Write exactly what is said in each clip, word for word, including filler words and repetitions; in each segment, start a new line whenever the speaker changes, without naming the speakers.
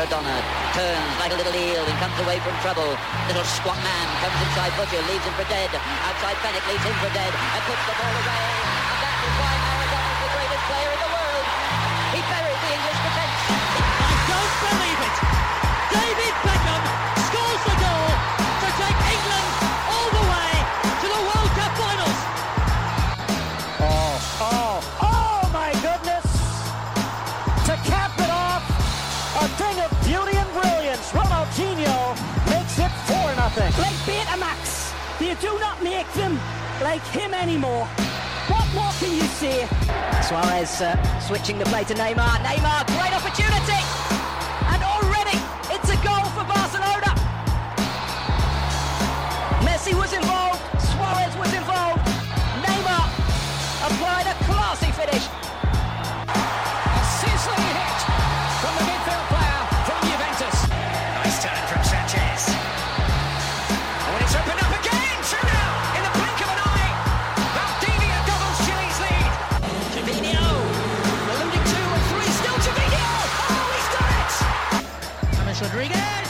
Maradona turns like a little eel and comes away from trouble. Little squat man comes inside Butcher, leaves him for dead. Outside Fennick leaves him for dead and puts the ball away. And that is why Maradona is the greatest player in the world. He buried the English defence.
I don't believe it. David Beckham scores the goal to take England all the way to the World Cup finals.
Oh, oh, oh my goodness! To cap it off, a thing of beauty and brilliance. Ronaldinho makes it four nothing.
Like Betamax, they do not make them like him anymore. What more can you say?
Suarez uh, switching the play to Neymar. Neymar, great opportunity! And already it's a goal for Barcelona. Messi was involved, Suarez was involved. Neymar applied a classy finish.
A sizzling hit from the midfield player from Juventus. Nice turn from Sanchez. And when it's opened up again, two now in the blink of an eye. Valdivia doubles Chile's lead.
Trevino, alluding to a three, still Trevino.
Oh, he's done it!
James Rodriguez.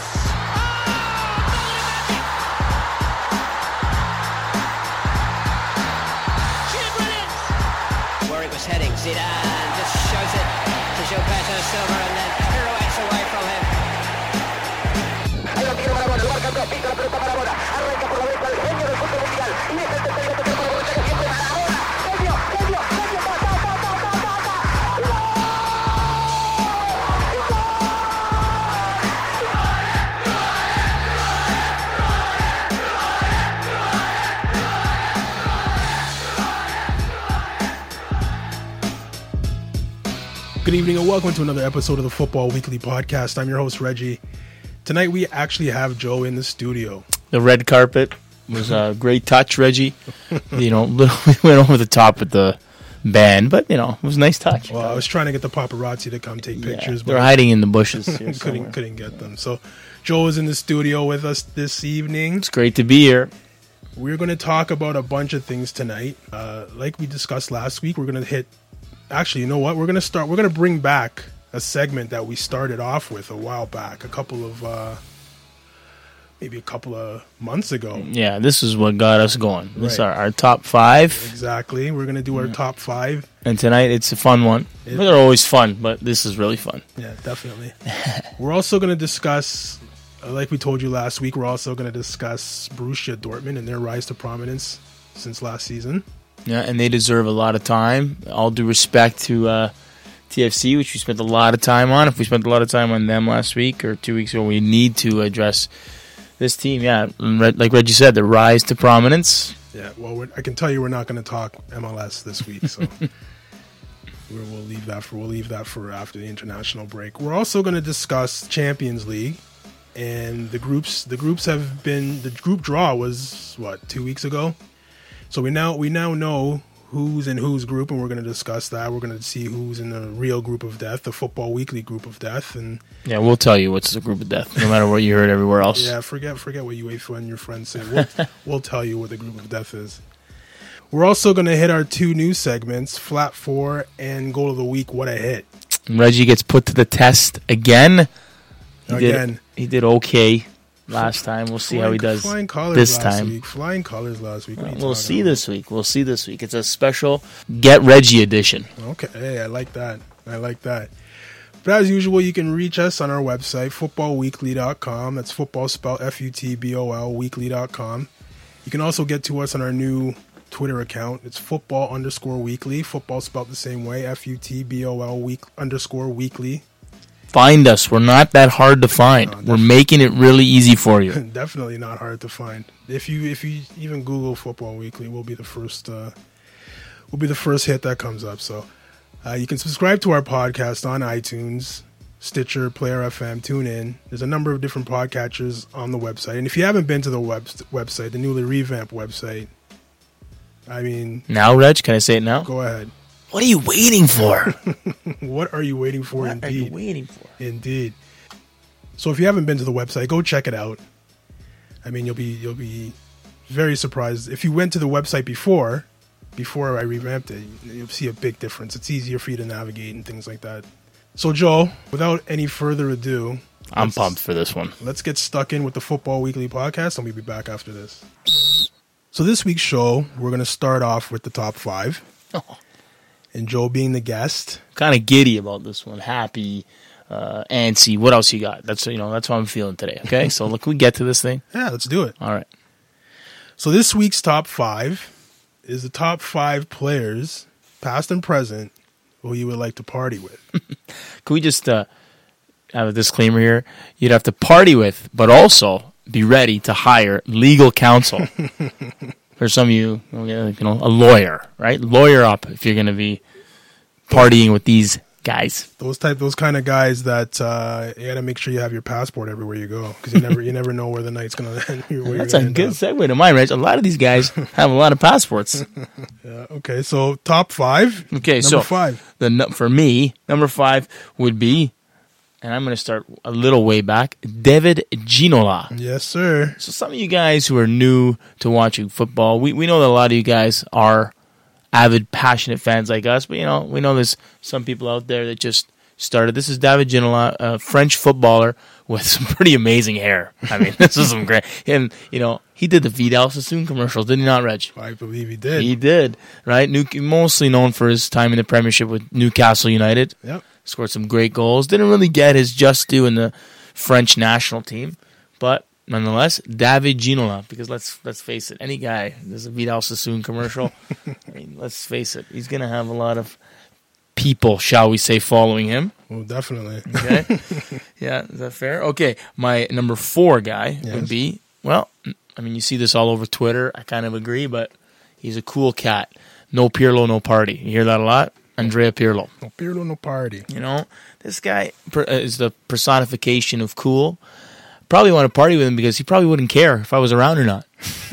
Heading, Zidane just shows it to Gilberto Silva and then pirouettes away from him.
Ahí lo tiene Maradona, lo marca atrás, pisa la pelota Maradona, arranca por la derecha el genio del fútbol mundial y deja el tercer toque para Borja que siempre Maradona, genio, genio, genio, ta, ta, ta, ta, ta, ta, ta.
Good evening and welcome to another episode of the Football Weekly Podcast. I'm your host, Reggie. Tonight we actually have Joe in the studio.
The red carpet was a great touch, Reggie. You know, we went over the top with the band, but, you know, it was a nice touch.
Well, I was trying to get the paparazzi to come take pictures.
Yeah, they're hiding in the bushes. Here
couldn't
somewhere.
couldn't get them. So Joe is in the studio with us this evening.
It's great to be here.
We're going to talk about a bunch of things tonight. Uh, like we discussed last week, we're going to hit... Actually, you know what? We're going to start... We're going to bring back a segment that we started off with a while back, a couple of... Uh, maybe a couple of months ago.
Yeah, this is what got us going. This is
Right.
our, our top five.
Exactly. We're going to do our top five.
And tonight it's a fun one.
It-
They're always fun, but this is really fun.
Yeah, definitely. We're also going to discuss, uh, like we told you last week, we're also going to discuss Borussia Dortmund and their rise to prominence since last season.
Yeah, and they deserve a lot of time. All due respect to uh, T F C, which we spent a lot of time on. If we spent a lot of time on them last week or two weeks ago, we need to address this team. Yeah, like Reggie said, the rise to prominence.
Yeah, well, we're, I can tell you we're not going to talk M L S this week, so we're, we'll leave that for we'll leave that for after the international break. We're also going to discuss Champions League, and the groups. The groups have been the group draw was what two weeks ago. So we now we now know who's in whose group, and we're going to discuss that. We're going to see who's in the real group of death, the Football Weekly group of death, and
Yeah, we'll tell you what's the group of death, no matter what you heard everywhere else.
yeah, forget forget what UEFA and your friends say. We'll, we'll tell you what the group of death is. We're also going to hit our two new segments, Flat Four and Goal of the Week. What a hit!
Reggie gets put to the test again. He
Again.
did, he did okay last time. We'll see how he does
Flying colors
this
last
time.
week. Flying colors last week. What are you
We'll
talking
see
about?
this week. We'll see this week. It's a special Get Reggie edition.
Okay, hey, I like that. I like that. But as usual, you can reach us on our website, football weekly dot com. That's football spelled F U T B O L, weekly dot com. You can also get to us on our new Twitter account. It's football underscore weekly. Football spelled the same way, F U T B O L week underscore weekly.
Find us. We're not that hard to find.
No,
We're making it really easy for you.
Definitely not hard to find. If you if you even Google Football Weekly, we'll be the first. Uh, we'll be the first hit that comes up. So uh, you can subscribe to our podcast on iTunes, Stitcher, Player F M, TuneIn. There's a number of different podcatchers on the website. And if you haven't been to the web, website, the newly revamped website, I mean,
Now, Reg, can I say it now?
go ahead.
What are you waiting for?
What are you waiting for?
What
indeed.
are you waiting for?
Indeed. So if you haven't been to the website, go check it out. I mean, you'll be you'll be very surprised. If you went to the website before, before I revamped it, you'll see a big difference. It's easier for you to navigate and things like that. So Joe, without any further ado,
I'm
Let's-
pumped for this one.
Let's get stuck in with the Football Weekly podcast, and we'll be back after this. So this week's show, we're going to start off with the top five.
Oh.
And Joe being the guest.
Kind of giddy about this one. Happy, uh, antsy. What else you got? That's you know that's how I'm feeling today. Okay, so look, we get to this thing.
Yeah, let's do it.
All right.
So this week's top five is the top five players, past and present, who you would like to party with.
Can we just uh, have a disclaimer here? You'd have to party with, but also be ready to hire legal counsel. For some of you, you know, a lawyer, right? Lawyer up if you're going to be partying with these guys.
Those type, those kind of guys that uh, you got to make sure you have your passport everywhere you go, because you never, you never know where the night's gonna end. Where
That's
you're
a
gonna
good
end up.
segue to mine, Reg. A lot of these guys have a lot of passports.
Yeah, okay, so top five.
Okay,
number
so
five.
The nu- for me, number five would be, and I'm going to start a little way back, David Ginola.
Yes, sir.
So some of you guys who are new to watching football, we, we know that a lot of you guys are avid, passionate fans like us, but you know, we know there's some people out there that just started. This is David Ginola, a French footballer with some pretty amazing hair. I mean, this is some great. And, you know, he did the Vidal Sassoon commercials, did he not, Reg?
I believe he did.
He did, right? New, mostly known for his time in the Premiership with Newcastle United.
Yep.
Scored some great goals. Didn't really get his just due in the French national team, but nonetheless, David Ginola. Because let's let's face it, any guy there's a Vidal Sassoon commercial. I mean, let's face it, he's gonna have a lot of people, shall we say, following him.
Well, definitely.
Okay, yeah, is that fair? Okay, my number four guy
Yes.
would be well. I mean, you see this all over Twitter. I kind of agree, but he's a cool cat. No Pirlo, no party. You hear that a lot. Andrea Pirlo.
No Pirlo, no party.
You know, this guy per, uh, is the personification of cool. Probably want to party with him because he probably wouldn't care if I was around or not.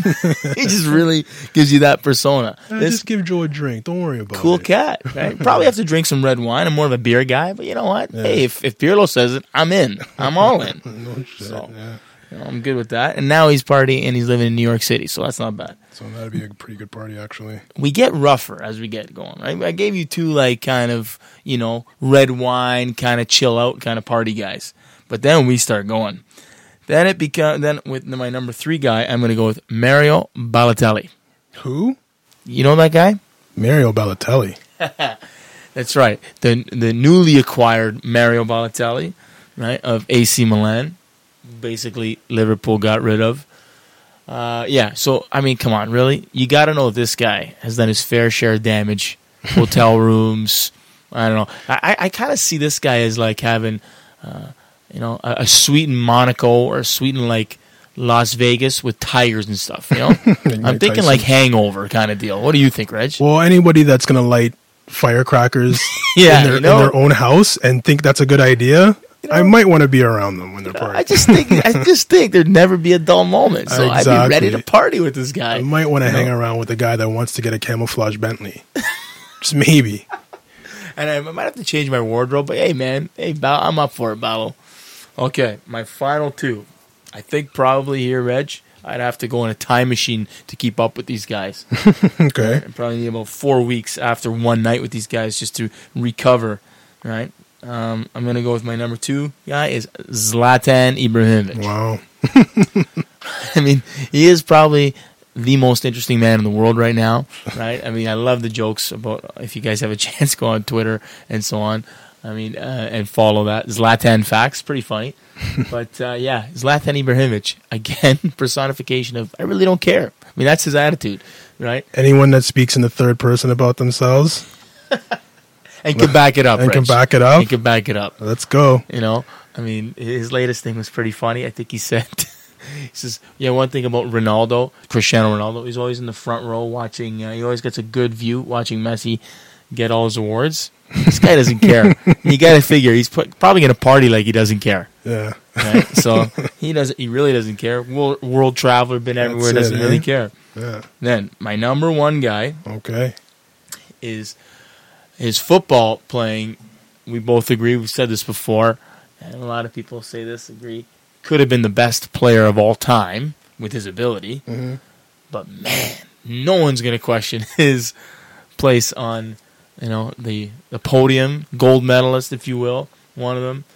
He just really gives you that persona.
Uh,
This
just give Joe a drink. Don't worry about
cool
it.
cat, right? Probably have to drink some red wine. I'm more of a beer guy, but you know what?
Yeah.
Hey, if, if Pirlo says it, I'm in. I'm all in.
No shit.
So,
yeah.
You know, I'm good with that. And now he's partying and he's living in New York City, so that's not bad.
So that'd be a pretty good party, actually.
We get rougher as we get going, right? I gave you two, like, kind of, you know, red wine, kind of chill out, kind of party guys. But then we start going. Then it become then with my number three guy, I'm going to go with Mario Balotelli.
Who?
You know that guy?
Mario Balotelli.
That's right. The the newly acquired Mario Balotelli, right, of A C Milan. Basically, Liverpool got rid of. Uh, yeah, so, I mean, come on, really? You got to know this guy has done his fair share of damage. Hotel rooms. I don't know. I, I kind of see this guy as like having, uh, you know, a, a suite in Monaco or a suite in like Las Vegas with tigers and stuff, you know? I'm
Mike
thinking
Tyson.
like Hangover kind of deal. What do you think, Reg?
Well, anybody that's going to light firecrackers
Yeah,
in, their,
you know?
in their own house and think that's a good idea, I might want to be around them when they're partying.
I just think I just think there'd never be a dull moment. So I'd be ready to
Exactly.
party with this guy.
I might want to hang around with the guy that wants to get a camouflage Bentley. Just maybe.
And I might have to change my wardrobe, but hey, man, hey, Bal- I'm up for it, Battle. Okay, my final two. I think probably here, Reg, I'd have to go in a time machine to keep up with these guys.
Okay.
I probably need about four weeks after one night with these guys just to recover, right? Um, I'm going to go with my number two guy is Zlatan Ibrahimovic.
Wow.
I mean, he is probably the most interesting man in the world right now, right? I mean, I love the jokes about, if you guys have a chance, go on Twitter and so on. I mean, uh, and follow that. Zlatan Facts, pretty funny. But, uh, yeah, Zlatan Ibrahimovic, again, personification of, I really don't care. I mean, that's his attitude, right?
Anyone that speaks in the third person about themselves
And can back it up,
and can
Rich.
back it up,
And can back it up.
let's go.
You know, I mean, his latest thing was pretty funny. I think he said, he says, yeah, one thing about Ronaldo, Cristiano Ronaldo, he's always in the front row watching, uh, he always gets a good view watching Messi get all his awards. This guy doesn't care. You got to figure, he's put, probably going to party like he doesn't care.
Yeah.
Right? So he doesn't, he really doesn't care. World, world traveler, been everywhere,
That's it,
doesn't
eh?
really care.
Yeah.
Then, my number one guy
Okay.
is his football playing. We both agree. We've said this before, and a lot of people say this, agree. Could have been the best player of all time with his ability.
Mhm.
But man, no one's going to question his place on, you know, the the podium, gold medalist, if you will, one of them.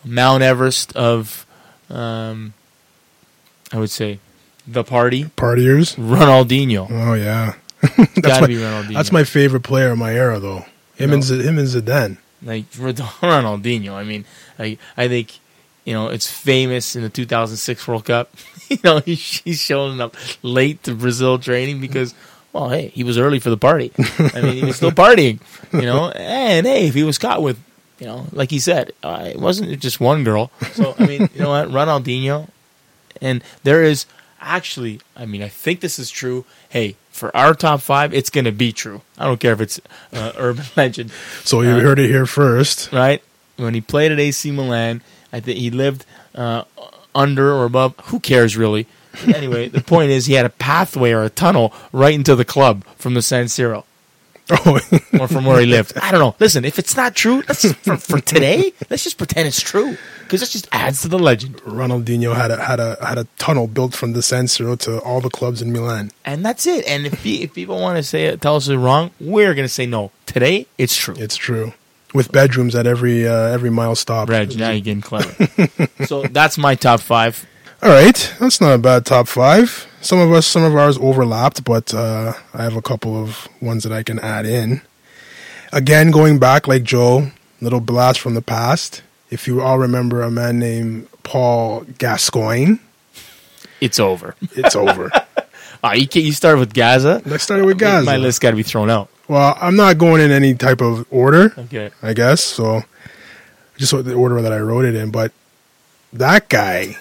Mount Everest of, um, I would say, the party.
Partiers.
Ronaldinho.
Oh yeah, that's
Gotta
my
be Ronaldinho.
that's my favorite player of my era, though. Him
No.
and Z- him and Zidane.
Like Ronaldinho. I mean, I I think you know it's famous in the two thousand six World Cup. you know, he, he's showing up late to Brazil training because, well, hey, he was early for the party. I mean, he was still partying. You know, and hey, if he was caught with, you know, like he said, uh, it wasn't just one girl. So I mean, you know what, Ronaldinho, and there is actually, I mean, I think this is true. Hey, for our top five, it's going to be true. I don't care if it's uh, urban legend.
So you
Uh,
heard it here first.
Right? When he played at A C Milan, I think he lived uh, under or above. Who cares, really? Anyway, the point is he had a pathway or a tunnel right into the club from the San Siro.
Oh,
Or from where he lived. I don't know. Listen, if it's not true, let's just, for, for today, let's just pretend it's true. Because that just adds to the legend.
Ronaldinho had a had a had a tunnel built from the San Siro to all the clubs in Milan.
And that's it. And if, he, if people want to say it, tell us it's wrong, we're going to say no. Today, it's true.
It's true. With bedrooms at every uh, every mile stop.
Reg, now you're getting clever. So that's my top five.
All right, that's not a bad top five. Some of us, some of ours overlapped, but uh, I have a couple of ones that I can add in. Again, going back like Joe, little blast from the past. If you all remember a man named Paul Gascoigne,
It's over.
it's over.
Ah, you, can't- you started with Gaza.
I started with Gaza.
My list got to be thrown out.
Well, I'm not going in any type of order,
Okay.
I guess. So, just what the order that I wrote it in. But that guy,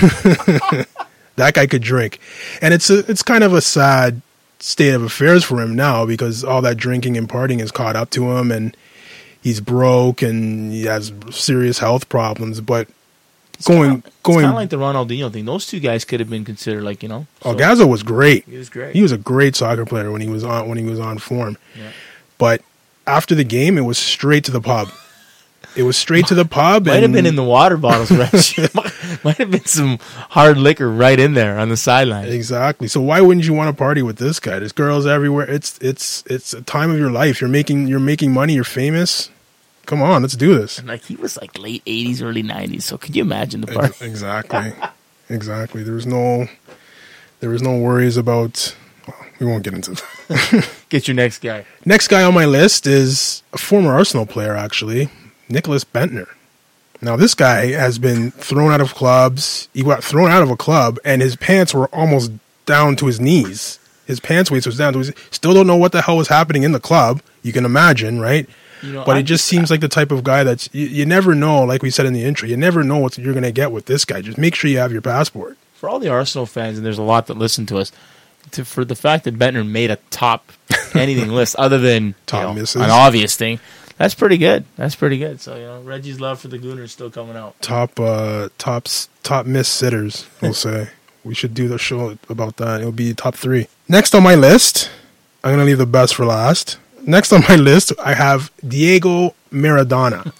that guy could drink, and it's a, it's kind of a sad state of affairs for him now because all that drinking and partying has caught up to him, and he's broke and he has serious health problems. But going
It's
going,
kind of like the Ronaldinho thing. Those two guys could have been considered like, you know.
oh,
so-
Gaza was great.
He was great.
He was a great soccer player when he was on when he was on form.
Yeah.
But after the game, it was straight to the pub. It was straight to the pub.
Might
and
have been in the water bottles, right? might, might have been some hard liquor right in there on the sideline.
Exactly. So why wouldn't you want to party with this guy? There's girls everywhere. It's it's it's a time of your life. You're making you're making money. You're famous. Come on, let's do this.
And like he was like late eighties, early nineties. So could you imagine the
Ex-
party?
Exactly. Exactly. There was no there was no worries about. Well, we won't get into that.
Get your next guy.
Next guy on my list is a former Arsenal player, actually, Nicholas Bentner. Now, this guy has been thrown out of clubs. He got thrown out of a club, and his pants were almost down to his knees. His pants waist was down to his. Still don't know what the hell was happening in the club. You can imagine, right?
You know,
But
I-
it just seems like the type of guy that's you, you never know. Like we said in the intro, you never know what you're going to get with this guy. Just make sure you have your passport.
For all the Arsenal fans, and there's a lot that listen to us, to, for the fact that Bentner made a top anything list other than
Top
you know,
misses.
an obvious thing, that's pretty good. That's pretty good. So you know, Reggie's love for the Gooners is still coming out.
Top uh, tops top miss sitters. We'll say we should do the show about that. It'll be top three. Next on my list, I'm gonna leave the best for last. Next on my list, I have Diego Maradona.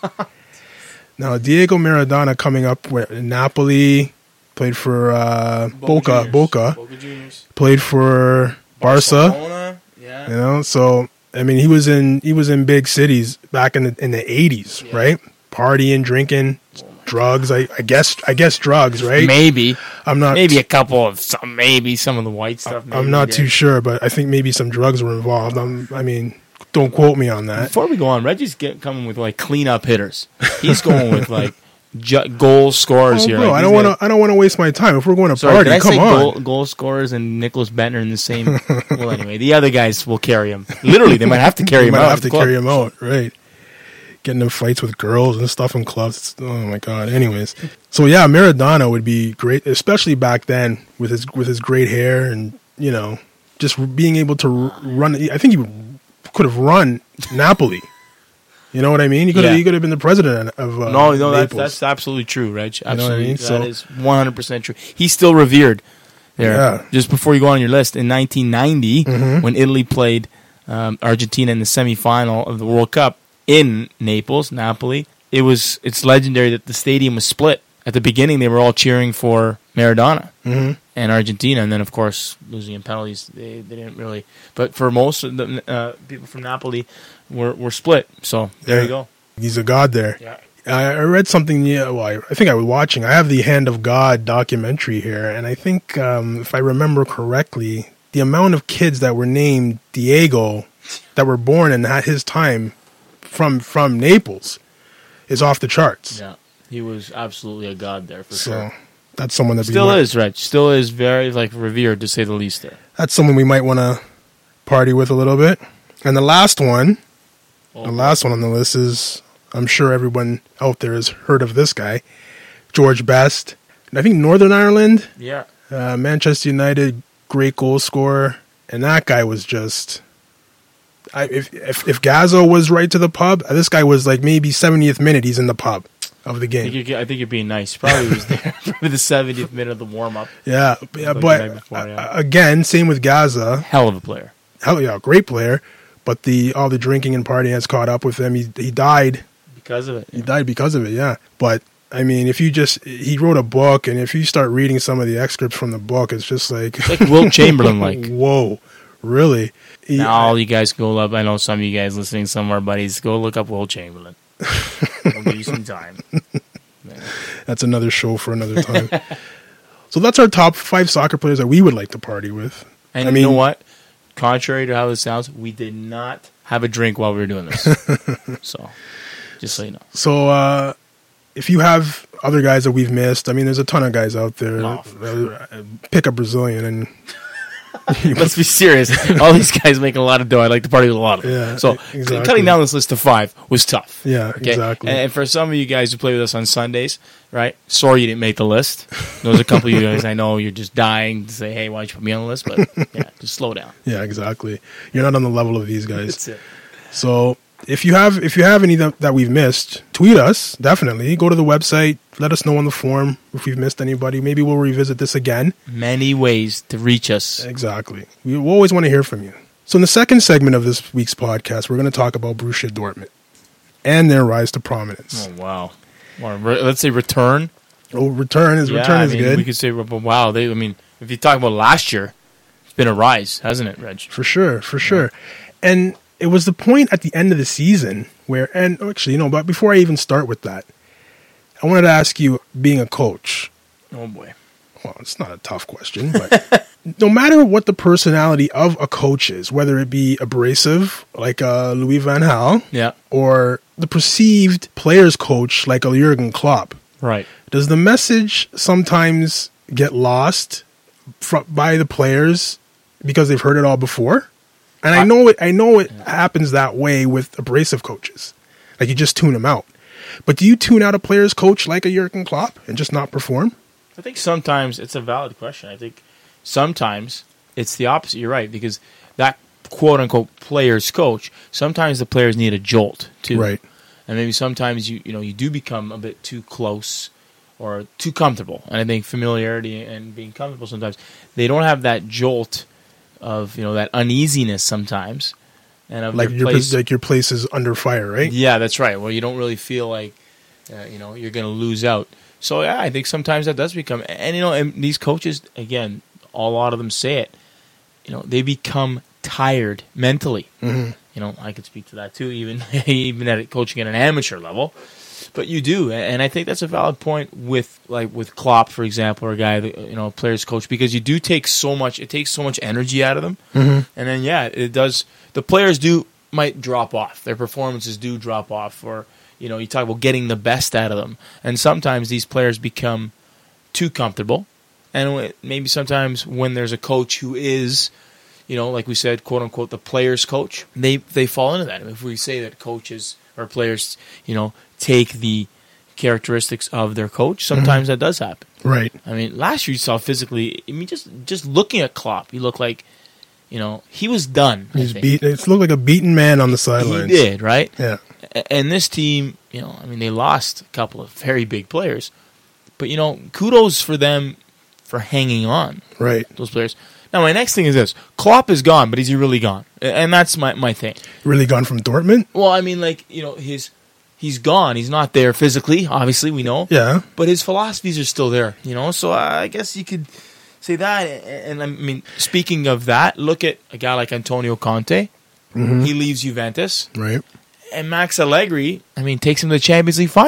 Now, Diego Maradona coming up with Napoli, played for uh, Boca,
Juniors.
Boca,
Boca Juniors.
played for Barca.
Barcelona, yeah.
You know, so I mean, he was in he was in big cities back in the in the eighties,
Yeah.
right? Partying, drinking, drugs. I, I guess I guess drugs, right?
Maybe,
I'm not
maybe a couple of some, maybe some of the white stuff. Maybe
I'm not
he
too
did.
sure, but I think maybe some drugs were involved. I'm, I mean, don't quote me on that.
Before we go on, Reggie's get, coming with like cleanup hitters. He's going with like ju- goal scorers
Oh,
here.
bro,
Like,
I
he's
don't want
got-
to. I don't want to waste my time. If we're going to
Sorry,
party,
did I
come
say
on.
goal, goal scorers and Nicholas Bentner in the same? Well, anyway, the other guys will carry him. Literally, they might have to carry
You
him
might
out.
have
of the
to
club.
carry him out, right? Getting in fights with girls and stuff in clubs. It's, oh my god. Anyways, so yeah, Maradona would be great, especially back then with his with his great hair and you know just being able to r- run. I think he could have run Napoli. You know what I mean? He could have
Yeah.
he could have been the president of uh,
No, no, that's,
Naples.
that's absolutely true, Reg.
what I
Absolutely,
mean?
that
So-
is one hundred percent true. He's still revered there.
Yeah.
Just before you go on your list, in nineteen ninety,
Mhm.
when Italy played um, Argentina in the semifinal of the World Cup in Naples, Napoli, it was it's legendary that the stadium was split. At the beginning, they were all cheering for Maradona
Mhm.
and Argentina, and then of course losing in penalties, they, they didn't really. But for most of the uh, people from Napoli, were were split. So there
Yeah.
you go.
He's a god there.
Yeah.
I I read something. Yeah, well, I, I think I was watching. I have the Hand of God documentary here, and I think um, if I remember correctly, the amount of kids that were named Diego that were born in at his time from from Naples is off the charts.
Yeah, he was absolutely a god there for
So
sure.
that's someone that
Still
we might,
is, Reg. Still is very like revered to say the least there.
That's someone we might want to party with a little bit. And the last one,
Oh,
the last one on the list is, I'm sure everyone out there has heard of this guy, George Best. I think Northern Ireland,
yeah.
uh, Manchester United, great goal scorer, and that guy was just. I, if, if if Gazzo was right to the pub, this guy was like maybe seventieth minute. He's in the pub of the
I
game.
think, you're, I think you're being nice. Probably was there for the seventieth minute of the warm up.
Yeah, yeah,
Like
but
the night before, yeah.
uh, again, same with Gaza.
Hell of a player.
Hell yeah, great player. But the all the drinking and partying has caught up with him. He he died.
Because of it.
He died because of it. Yeah, but. I mean, if you just, he wrote a book, and if you start reading some of the excerpts from the book, it's just like.
It's like Wilt Chamberlain, like.
Whoa, really? He,
Now all you guys go up. I know some of you guys listening, some of our buddies, go look up Wilt Chamberlain. We'll give you some time. Man.
That's another show for another time. So that's our top five soccer players that we would like to party with.
And
I
you
mean,
know what? Contrary to how this sounds, we did not have a drink while we were doing this. So, just so you know.
So, uh, if you have other guys that we've missed, I mean, there's a ton of guys out there.
Oh, for sure.
uh, pick a Brazilian and.
Let's be serious. All these guys make a lot of dough. I like to party with a lot of them.
Yeah,
so
exactly.
cutting down this list to five was tough.
Yeah,
Okay?
exactly.
And for some of you guys who play with us on Sundays, right? Sorry you didn't make the list. There's a couple of you guys I know you're just dying to say, hey, why don't you put me on the list? But yeah, just slow down.
Yeah, exactly. You're not on the level of these guys.
That's it.
So if you have if you have any that, that we've missed, tweet us, definitely. Go to the website, let us know on the forum if we've missed anybody. Maybe we'll revisit this again.
Many ways to reach us.
Exactly. We always want to hear from you. So in the second segment of this week's podcast, we're going to talk about Borussia Dortmund and their rise to prominence.
Oh, wow. Or re- let's say return.
Oh, return is
Yeah,
return
I
is
mean,
good.
We could say, well, wow. They, I mean, if you talk about last year, it's been a rise, hasn't it, Reg?
For sure, for sure. And it was the point at the end of the season where, and actually, you know, but before I even start with that, I wanted to ask you, being a coach,
Oh, boy.
well, it's not a tough question, but no matter what the personality of a coach is, whether it be abrasive, like a Louis van Gaal,
Yeah,
or the perceived players coach, like a Jurgen Klopp,
right.
does the message sometimes get lost fr- by the players because they've heard it all before? And I know it. I know it happens that way with abrasive coaches. Like you just tune them out. But do you tune out a player's coach like a Jurgen Klopp and just not perform?
I think sometimes it's a valid question. I think sometimes it's the opposite. You're right, because that quote unquote player's coach, sometimes the players need a jolt too.
Right.
And maybe sometimes you you know you do become a bit too close or too comfortable. And I think familiarity and being comfortable sometimes they don't have that jolt of you know that uneasiness sometimes. And of
Like
their
your
place,
like your place is under fire, right?
yeah, that's right. Well, you don't really feel like uh, you know you're going to lose out. So yeah, I think sometimes that does become, and you know, and these coaches again, a lot of them say it. You know, they become tired mentally.
Mm-hmm.
You know, I could speak to that too, even even at coaching at an amateur level. But you do, and I think that's a valid point with like with Klopp, for example, or a guy that, you know, a player's coach, because you do take so much. It takes so much energy out of them,
Mm-hmm.
and then yeah, it does. The players do might drop off. Their performances do drop off, or you know, you talk about getting the best out of them, and sometimes these players become too comfortable, and maybe sometimes when there's a coach who is, you know, like we said, quote unquote, the player's coach, they they fall into that. If we say that coaches or players, you know, take the characteristics of their coach, sometimes mm-hmm. that does happen.
Right.
I mean, last year you saw physically. I mean, just just looking at Klopp, he looked like, you know, he was done.
He's beat. It looked like a beaten man on the sidelines.
He did, right?
Yeah.
And this team, you know, I mean, they lost a couple of very big players, but you know, kudos for them for hanging on.
Right.
Those players. Now, my next thing is this: Klopp is gone, but is he really gone? And that's my my thing.
Really gone from Dortmund?
Well, I mean, like, you know, his he's gone. He's not there physically. Obviously, we know.
Yeah.
But his philosophies are still there. You know, so I guess you could say that. And I mean, speaking of that, look at a guy like Antonio Conte.
Mm-hmm.
He leaves Juventus.
Right.
And Max Allegri, I mean, takes him to the Champions League final.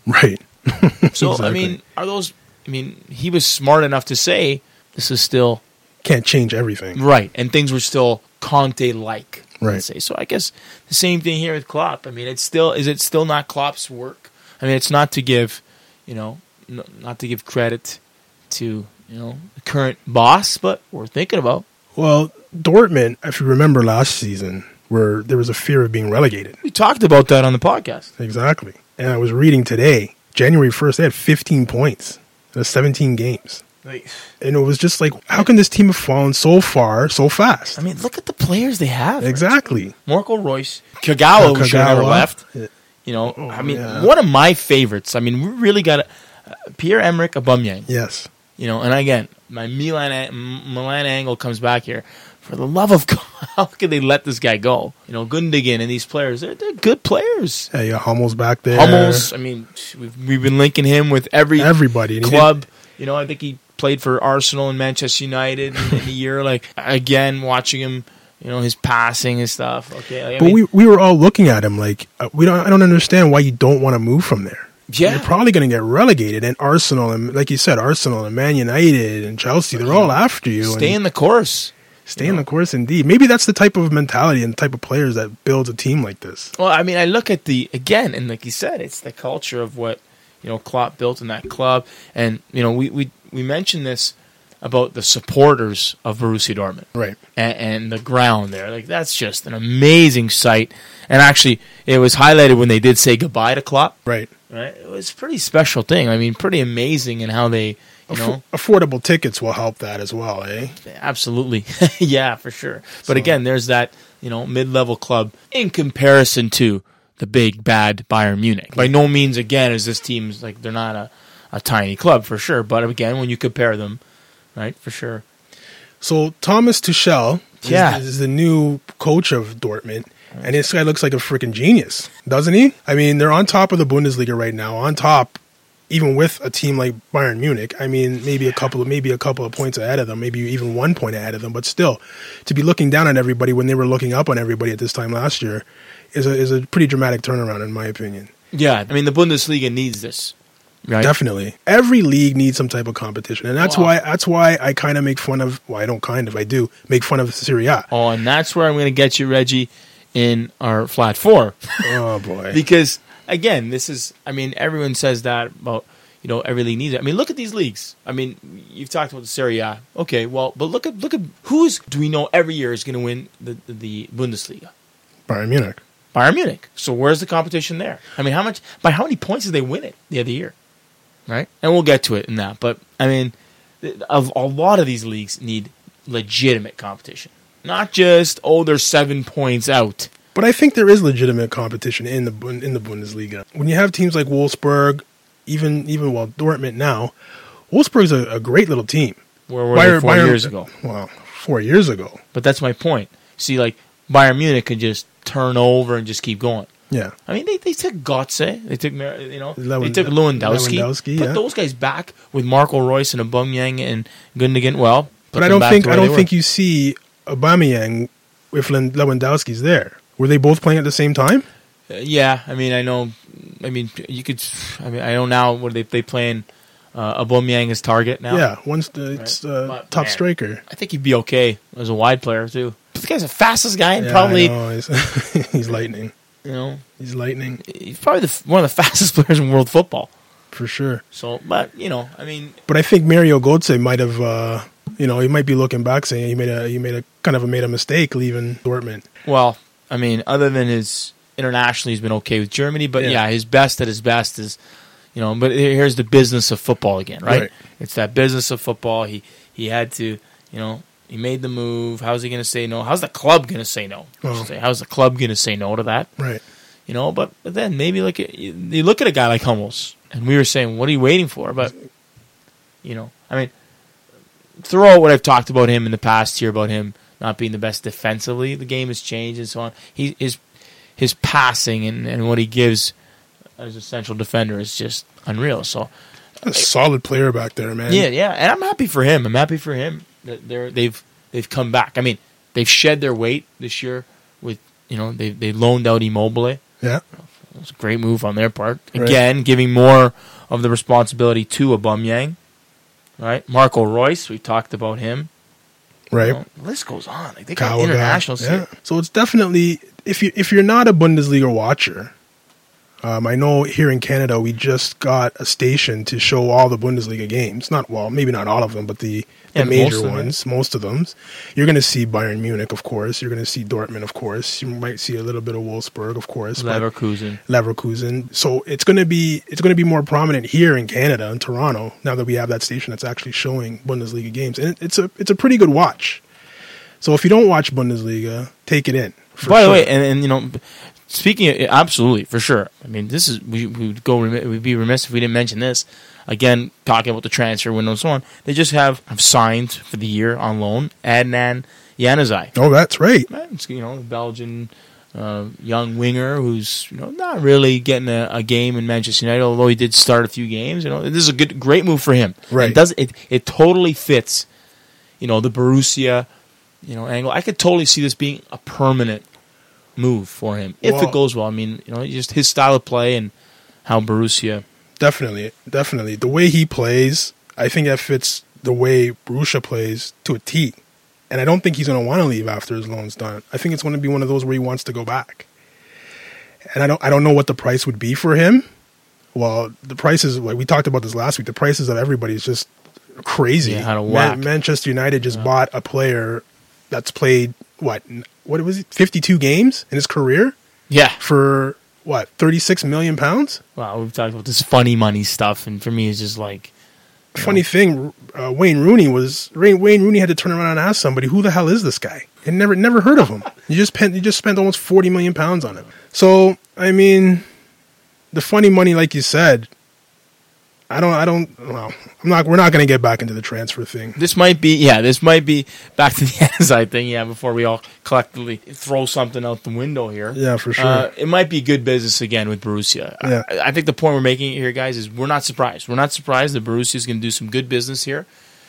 Right.
So,
Exactly.
I mean, are those, I mean, he was smart enough to say this is still
Can't change everything.
right, and things were still Conte-like,
Right.
let's say. So I guess the same thing here with Klopp. I mean, it's still, is it still not Klopp's work? I mean, it's not to give, you know, n- not to give credit to, you know, the current boss, but we're thinking about.
Well, Dortmund, if you remember last season, where there was a fear of being relegated.
We talked about that on the podcast.
Exactly. And I was reading today, January first, they had fifteen points in seventeen games.
Like,
And it was just like, how can this team have fallen so far so fast?
I mean, look at the players they have.
Exactly.
Marco Royce, Kagawa, who should have never
Kagawa.
left.
Yeah.
You know,
Oh,
I mean,
yeah.
one of my favorites. I mean, we really got to, uh, Pierre-Emerick Aubameyang.
Yes.
You know, and again, my Milan M- Milan angle comes back here. For the love of God, how can they let this guy go? You know, Gundogan and these players, they're, they're good players.
Yeah, you got Hummels back there.
Hummels, I mean, we've, we've been linking him with every
Everybody. And he
club. You know, I think he played for Arsenal and Manchester United in, in a year. Like, again, watching him, you know, his passing and stuff. Okay, like, I
But
mean,
we we were all looking at him like uh, we don't. I don't understand why you don't want to move from there.
Yeah.
You're probably going to get relegated. And Arsenal and like you said, Arsenal and Man United and Chelsea, they're all after you.
stay
and
in the course.
stay in the course. Indeed, maybe that's the type of mentality and type of players that builds a team like this.
Well, I mean, I look at the again, and like you said, it's the culture of what you know Klopp built in that club, and you know we we we mentioned this about the supporters of Borussia Dortmund,
Right.
and, and the ground there. Like that's just an amazing sight, and actually, it was highlighted when they did say goodbye to Klopp.
Right.
Right, it was a pretty special thing. I mean, pretty amazing in how they, you know,
Affo- affordable tickets will help that as well, eh?
absolutely, yeah, for sure. But again, there's that you know mid-level club in comparison to the big bad Bayern Munich. By no means, again, is this team's like they're not a, a tiny club for sure. But again, when you compare them, right, for sure.
So Thomas Tuchel is,
Yeah.
is the new coach of Dortmund, and this guy looks like a freaking genius, doesn't he? I mean, they're on top of the Bundesliga right now, on top, even with a team like Bayern Munich. I mean, maybe a couple of maybe a couple of points ahead of them, maybe even one point ahead of them, but still, to be looking down on everybody when they were looking up on everybody at this time last year is a is a pretty dramatic turnaround, in my opinion.
Yeah, I mean the Bundesliga needs this, right?
Definitely, every league needs some type of competition, and that's
Wow.
why that's why I kind of make fun of. Well, I don't kind of, I do make fun of Serie A.
Oh, and that's where I'm going to get you, Reggie, in our flat four.
Oh boy.
Because again, this is I mean, everyone says that about you know, every league needs it. I mean, look at these leagues. I mean, you've talked about the Serie A. Okay, well, but look at look at who's do we know every year is going to win the, the the Bundesliga?
Bayern Munich.
Bayern Munich. So where's the competition there? I mean, how much by how many points did they win it the other year? Right? And we'll get to it in that. But I mean, of a lot of these leagues need legitimate competition. Not just, oh, they're seven points out.
But I think there is legitimate competition in the Bund- in the Bundesliga. When you have teams like Wolfsburg, even even well Dortmund now, Wolfsburg's a, a great little team.
Where were they four years ago?
Well, four years ago.
But that's my point. See, like, Bayern Munich could just turn over and just keep going.
Yeah.
I mean, they, they took Götze, they took Mar- you know,
Lewan-
they took Lewandowski.
Lewandowski,
put
yeah.
those guys back with Marco Royce and Aubameyang and Gundogan. Well, put
But I
them
don't
back
think
to
I
where they
don't
were.
think you see Aubameyang if Len- Lewandowski's there. Were they both playing at the same time?
Uh, yeah, I mean, I know. I mean, you could. I mean, I know now. What are they they playing? Uh, Aubameyang as target now.
Yeah, one's the it's, uh,
But,
top
man,
striker.
I think he'd be okay as a wide player too. This guy's the fastest guy and
Yeah,
probably
I know. He's, he's lightning.
you know
He's lightning
he's probably the, one of the fastest players in world football.
for sure.
So, but you know, I mean,
But I think Mario Götze might have, uh, you know, he might be looking back saying he made a he made a kind of a, made a mistake leaving Dortmund.
well, I mean, other than his internationally, he's been okay with Germany. But
Yeah.
yeah, his best at his best is, you know. But here's the business of football again, right?
Right.
It's that business of football. He he had to, you know, he made the move. How's he going to say no? How's the club going to say no? I should
Oh.
say. How's the club going to say no to that?
Right.
You know, but, but then maybe look at you you look at a guy like Hummels, and we were saying, what are you waiting for? But you know, I mean, throw out what I've talked about him in the past here about him not being the best defensively. The game has changed and so on. He his his passing and, and what he gives as a central defender is just unreal. So
A solid player back there, man.
yeah, yeah, and I'm happy for him. I'm happy for him that they're they've they've come back. I mean, they've shed their weight this year with you know they they loaned out Immobile.
Yeah.
was a great move on their part. Again, right. giving more of the responsibility to Aubameyang. Right, Marco Reus, we talked about him.
Right,
you know, the list goes on. Like, they got internationals.
Yeah. So it's definitely, if you if you're not a Bundesliga watcher, um, I know here in Canada we just got a station to show all the Bundesliga games. Not well, maybe not all of them, but the, the
yeah,
major
most
ones, most of them. You're going to see Bayern Munich, of course. You're going to see Dortmund, of course. You might see a little bit of Wolfsburg, of course.
Leverkusen.
Leverkusen. So it's going to be it's going to be more prominent here in Canada, in Toronto, now that we have that station that's actually showing Bundesliga games, and it's a it's a pretty good watch. So if you don't watch Bundesliga, take it in.
By
sure.
the way, and, and you know, speaking of, absolutely for sure. I mean, this is we we would go we'd be remiss if we didn't mention this. Again, talking about the transfer window and so on, they just have, have signed for the year on loan Adnan Januzaj.
Oh, that's right.
It's, you know, a Belgian uh, young winger who's you know not really getting a, a game in Manchester United, although he did start a few games. You know, this is a good, great move for him.
Right.
It does it? It totally fits. You know, the Borussia, you know, angle. I could totally see this being a permanent move for him if well, it goes well. I mean, you know, just his style of play and how Borussia.
Definitely, definitely. The way he plays, I think that fits the way Borussia plays to a T. And I don't think he's going to want to leave after his loan's done. I think it's going to be one of those where he wants to go back. And I don't I don't know what the price would be for him. Well, the prices, like we talked about this last week, the prices of everybody is just crazy.
Yeah, how to whack.
Man- Manchester United just
yeah.
bought a player that's played, what, what was it, fifty-two games in his career?
Yeah.
For... What, thirty-six million pounds?
Wow, we've talked about this funny money stuff, and for me, it's just like...
Funny know. thing, uh, Wayne Rooney was... Wayne Rooney had to turn around and ask somebody, who the hell is this guy? And never never heard of him. You just spent, you just spent almost forty million pounds on him. So, I mean, the funny money, like you said, I don't, I don't, well, I'm not, we're not going to get back into the transfer thing.
This might be, yeah, this might be back to the Anzai thing, yeah, before we all collectively throw something out the window here.
Yeah, for sure.
Uh, it might be good business again with Borussia.
Yeah.
I, I think the point we're making here, guys, is we're not surprised. We're not surprised that Borussia is going to do some good business here.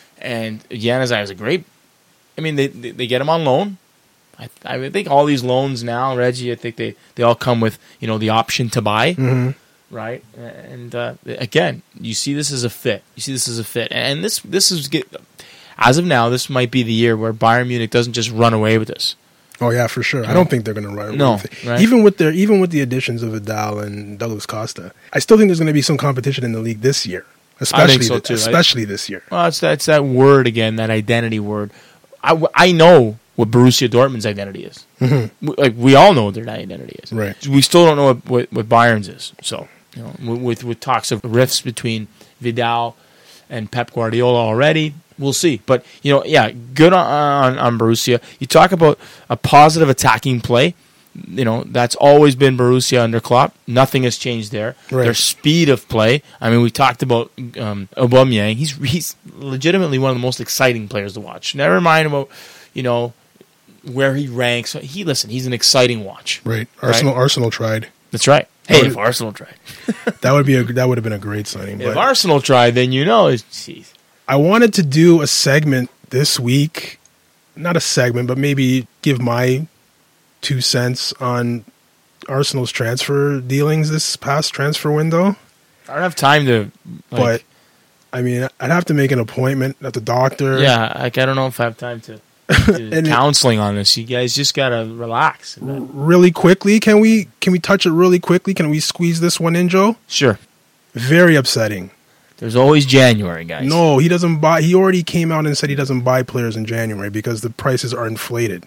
And Januzaj is a great, I mean, they, they, they get him on loan. I, I think all these loans now, Reggie, I think they, they all come with, you know, the option to buy.
Mm-hmm.
Right, and uh, again, you see this as a fit. You see this as a fit, and this this is get, as of now, this might be the year where Bayern Munich doesn't just run away with this.
Oh yeah, for sure. I don't think they're going to run away
no,
with it.
Right?
Even with their even with the additions of Vidal and Douglas Costa, I still think there's going to be some competition in the league this year, especially
I think so too.
especially
I,
this year.
Well, it's that, it's that word again, that identity word. I, I know what Borussia Dortmund's identity is.
Mm-hmm.
Like we all know what their identity is.
Right.
We still don't know what, what, what Bayern's is. So. You know, with with talks of rifts between Vidal and Pep Guardiola already, we'll see. But you know, yeah, good on, on on Borussia. You talk about a positive attacking play. You know, that's always been Borussia under Klopp. Nothing has changed there.
Right.
Their speed of play. I mean, we talked about um, Aubameyang. He's he's legitimately one of the most exciting players to watch. Never mind about you know where he ranks. He listen. He's an exciting watch.
Right. Arsenal.
Right?
Arsenal tried.
That's right. Hey, if Arsenal tried,
that would be a that would have been a great signing.
If
but
Arsenal tried, then you know, jeez.
I wanted to do a segment this week, not a segment, but maybe give my two cents on Arsenal's transfer dealings this past transfer window.
I don't have time to, like,
but I mean, I'd have to make an appointment at the doctor.
Yeah, like I don't know if I have time to. and counseling on this. You guys just gotta relax.
Really quickly, can we can we touch it really quickly? Can we squeeze this one in, Joe?
Sure. Very
upsetting.
There's always January, guys.
No, he doesn't buy. He already came out and said he doesn't buy players in January because the prices are inflated.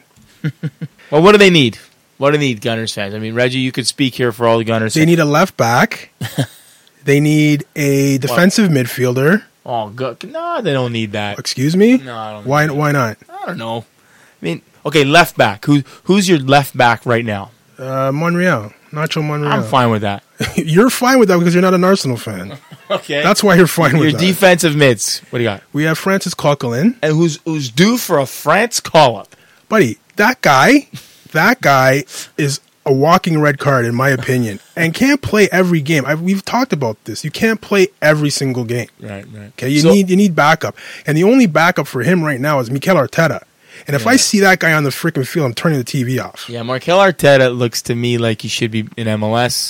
Well, what do they need? What do they need, Gunners fans? I mean, Reggie, you could speak here for all the Gunners
They
fans.
need a left back. They need a defensive what? midfielder.
Oh, good. No, they don't need that.
Excuse me?
No, I don't.
Why? Why not?
I don't know. I mean, okay, left back. Who who's your left back right now?
Uh, Monreal, Nacho Monreal.
I'm fine with that.
You're fine with that because you're not an Arsenal fan.
Okay,
that's why you're fine
your
with that.
Your defensive mids. What do you got?
We have Francis Coquelin,
and who's who's due for a France call up.
Buddy, that guy, that guy is a walking red card in my opinion, and can't play every game. I've, we've talked about this. You can't play every single game.
Right, right.
Okay, you
so,
need you need backup, and the only backup for him right now is Mikel Arteta. And if yeah. I see that guy on the freaking field, I'm turning the T V off.
Yeah, Mikel Arteta looks to me like he should be in M L S.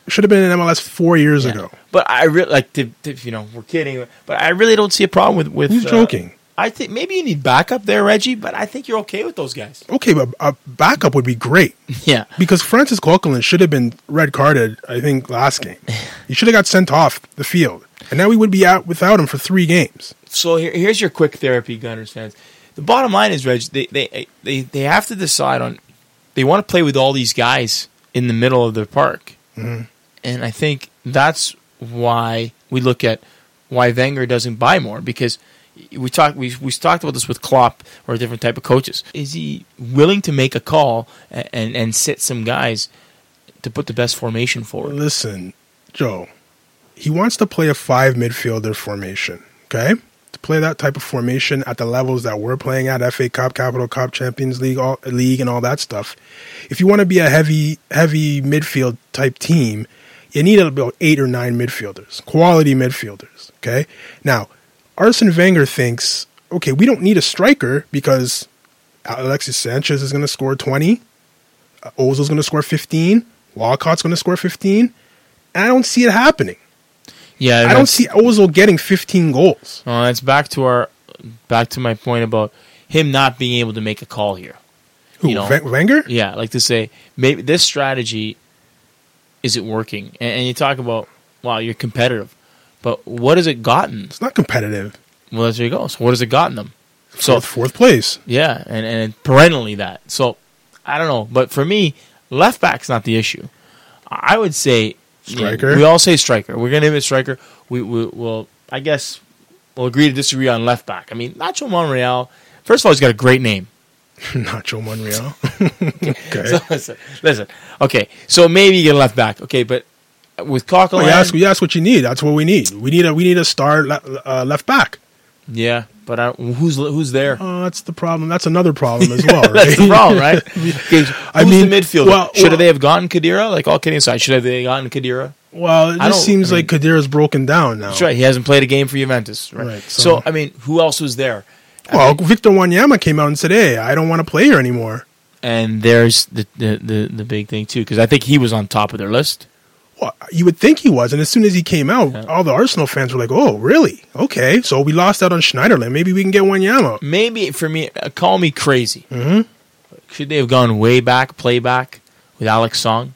should have been in M L S four years
Yeah.
ago.
But I really like to, to, you know, we're kidding, but I really don't see a problem with with.
Who's
uh,
joking?
I think maybe you need backup there, Reggie, but I think you're okay with those guys.
Okay, but a backup would be great.
Yeah.
Because Francis Coquelin should have been red carded, I think, last game. He should have got sent off the field. And now we would be out without him for three games.
So here, here's your quick therapy, Gunners fans. The bottom line is, Reg, they, they they they have to decide on they want to play with all these guys in the middle of the park,
Mm-hmm.
and I think that's why we look at why Wenger doesn't buy more, because we talked we we talked about this with Klopp or a different type of coaches. Is he willing to make a call and and, and sit some guys to put the best formation forward?
Listen, Joe, he wants to play a five midfielder formation, okay? To play that type of formation at the levels that we're playing at, F A Cup, Capital Cup, Champions League, all, League, and all that stuff. If you want to be a heavy, heavy midfield type team, you need about eight or nine midfielders, quality midfielders, okay? Now, Arsene Wenger thinks, okay, we don't need a striker because Alexis Sanchez is going to score twenty, uh, Ozil's going to score fifteen, Walcott's going to score fifteen, and I don't see it happening.
Yeah,
I don't see Ozil getting fifteen goals.
Well, that's back to our back to my point about him not being able to make a call here.
Who,
You know,
Wen- Wenger?
Yeah, like to say maybe this strategy isn't working, and, and you talk about wow, you're competitive, but what has it gotten?
It's not competitive.
Well, there you go. So what has it gotten them? So
Fourth, fourth place.
yeah, and and perennially that. So I don't know, but for me, left back's not the issue. I would say you know,
Striker?
we all say striker. We're gonna name it striker. We we will. I guess we'll agree to disagree on left back. I mean, Nacho Monreal. First of all, he's got a great name.
Nacho Monreal. okay.
So listen, listen. Okay, so maybe you get a left back. Okay, but with Coquelin,
Well, you ask, you ask what you need. That's what we need. We need a we need a star le- uh, left back.
yeah, but I, who's who's there?
Oh, that's the problem. That's another problem as well, right?
That's the problem, right? Okay, who's
I mean,
the midfielder?
well,
Should
well-
they have gotten Kadira? Like all kidding aside, should have they gotten Kadira?
Well, it
I
just
don't-
seems
I mean-
like Kadira's broken down now.
That's right. He hasn't played a game for Juventus. Right.
Right,
so,
so-
I mean, who else was there? I
Well,
mean,
Victor Wanyama came out and said, "Hey, I don't want to play here anymore."
and there's the the, the, the big thing too, because I think he was on top of their list.
Well, you would think he was, and as soon as he came out,
Yeah.
all the Arsenal fans were like, "Oh, really? Okay, so we lost out on Schneiderlin. Maybe we can get Wanyama."
Maybe for me, uh, call me crazy.
Mm-hmm.
Should they have gone way back, play back with Alex Song?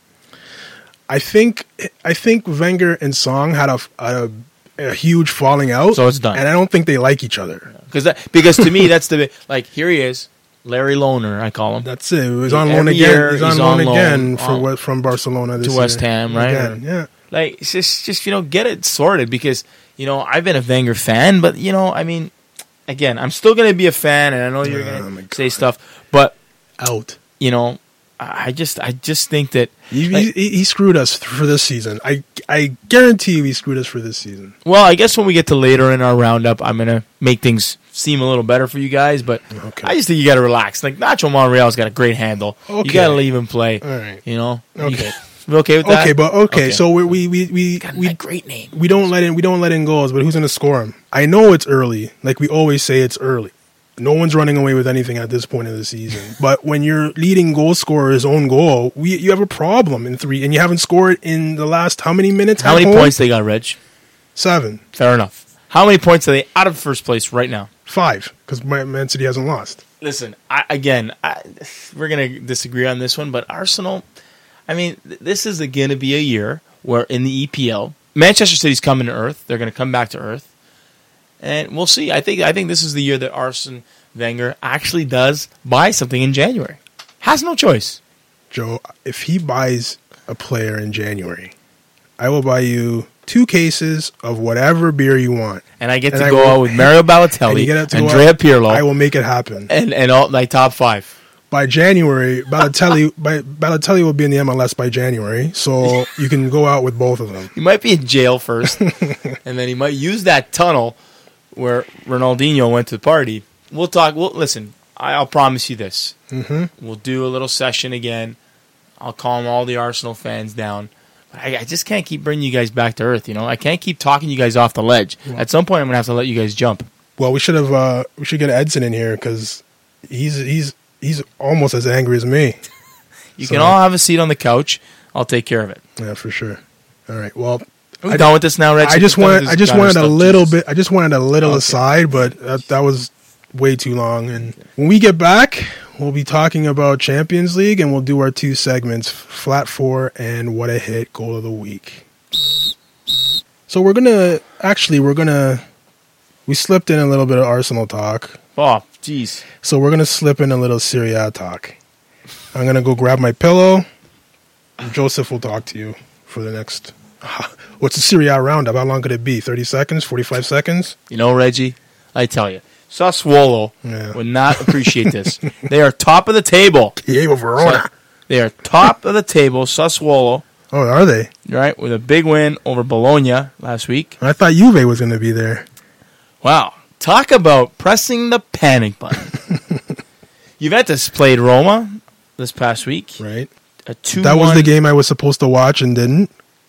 I think I think Wenger and Song had a, a, a huge falling out,
So it's done.
and I don't think they like each other.
Because that because to me that's the like here he is, Larry Loner, I call him.
That's it. He was on
Every
loan again.
year
He's on
he's
loan
on loan
again for
on-
what from Barcelona this
to West
year.
Ham, right?
Again, yeah.
Like it's just just you know get it sorted, because you know I've been a Wenger fan, but you know I mean again I'm still gonna be a fan, and I know you're
Oh,
gonna
my
say
God.
stuff, but
Out.
you know I I just I just think that
He,
like,
he, he screwed us for this season. I I guarantee you he screwed us for this season.
well I guess when we get to later in our roundup I'm gonna make things seem a little better for you guys, but
Okay.
I just think you gotta relax. Like Nacho Monreal's got a great handle. You
Okay.
gotta leave him play.
All right.
You know.
Okay.
You okay with that?
Okay, but okay, so we we we we,
got
we
a great name.
we don't let in we don't let in goals, but who's going to score them? I know it's early, like we always say, it's early. No one's running away with anything at this point of the season. But when your leading goal scorer's own goal, we you have a problem in three, and you haven't scored in the last how many minutes?
How
at
many
home?
points they got, Reg?
Seven,
Fair enough. How many points are they out of first place right now?
five, because Man City hasn't lost.
Listen, I, again, I, we're going to disagree on this one, but Arsenal, I mean, th- this is going to be a year where in the E P L, Manchester City's coming to earth. They're going to come back to earth. And we'll see. I think I think this is the year that Arsene Wenger actually does buy something in January. Has no choice.
Joe, if he buys a player in January, I will buy you two cases of whatever beer you want.
And I get
And
to
I
go
will-
out with Mario
And
Balotelli,
you get to go
Andrea
out,
Pirlo,
I will make it happen.
and, and all my top five.
By January, Balotelli, by, Balotelli will be in the M L S by January, so you can go out with both of them.
He might be in jail first, and then he might use that tunnel where Ronaldinho went to the party. We'll talk. We'll listen. I'll promise you this.
Mm-hmm.
We'll do a little session again. I'll calm all the Arsenal fans down. But I, I just can't keep bringing you guys back to earth. You know, I can't keep talking you guys off the ledge. At some point, I'm gonna have to let you guys jump.
Well, we should have uh, we should get Edson in here because he's he's he's almost as angry as me.
You
So-
can all have a seat on the couch. I'll take care of it.
Yeah, for sure. All right. Well,
Are we
I-
done with this now, Reg?
I just
Done with
wanted
this
I just
gutter
wanted a
stuff,
little
Jesus.
bit I just wanted a little
Okay.
aside, but that, that was way too long. And when we get back, we'll be talking about Champions League, and we'll do our two segments, Flat Four and What a Hit Goal of the Week. So we're gonna actually we're gonna we slipped in a little bit of Arsenal talk.
Oh, jeez.
So we're gonna slip in a little Serie A talk. I'm gonna go grab my pillow. Joseph will talk to you for the next. What's the Serie A roundup? How long could it be? Thirty seconds? Forty-five seconds?
You know, Reggie, I tell you, Sassuolo
Yeah.
would not appreciate this. They are top of the table.
Diego Verona.
They are top of the table, Sassuolo,
Oh, are they?
right, with a big win over Bologna last week.
I thought Juve was gonna be there.
Wow. Talk about pressing the panic button. Juventus played Roma this past week.
Right.
A two
That was the game I was supposed to watch and didn't.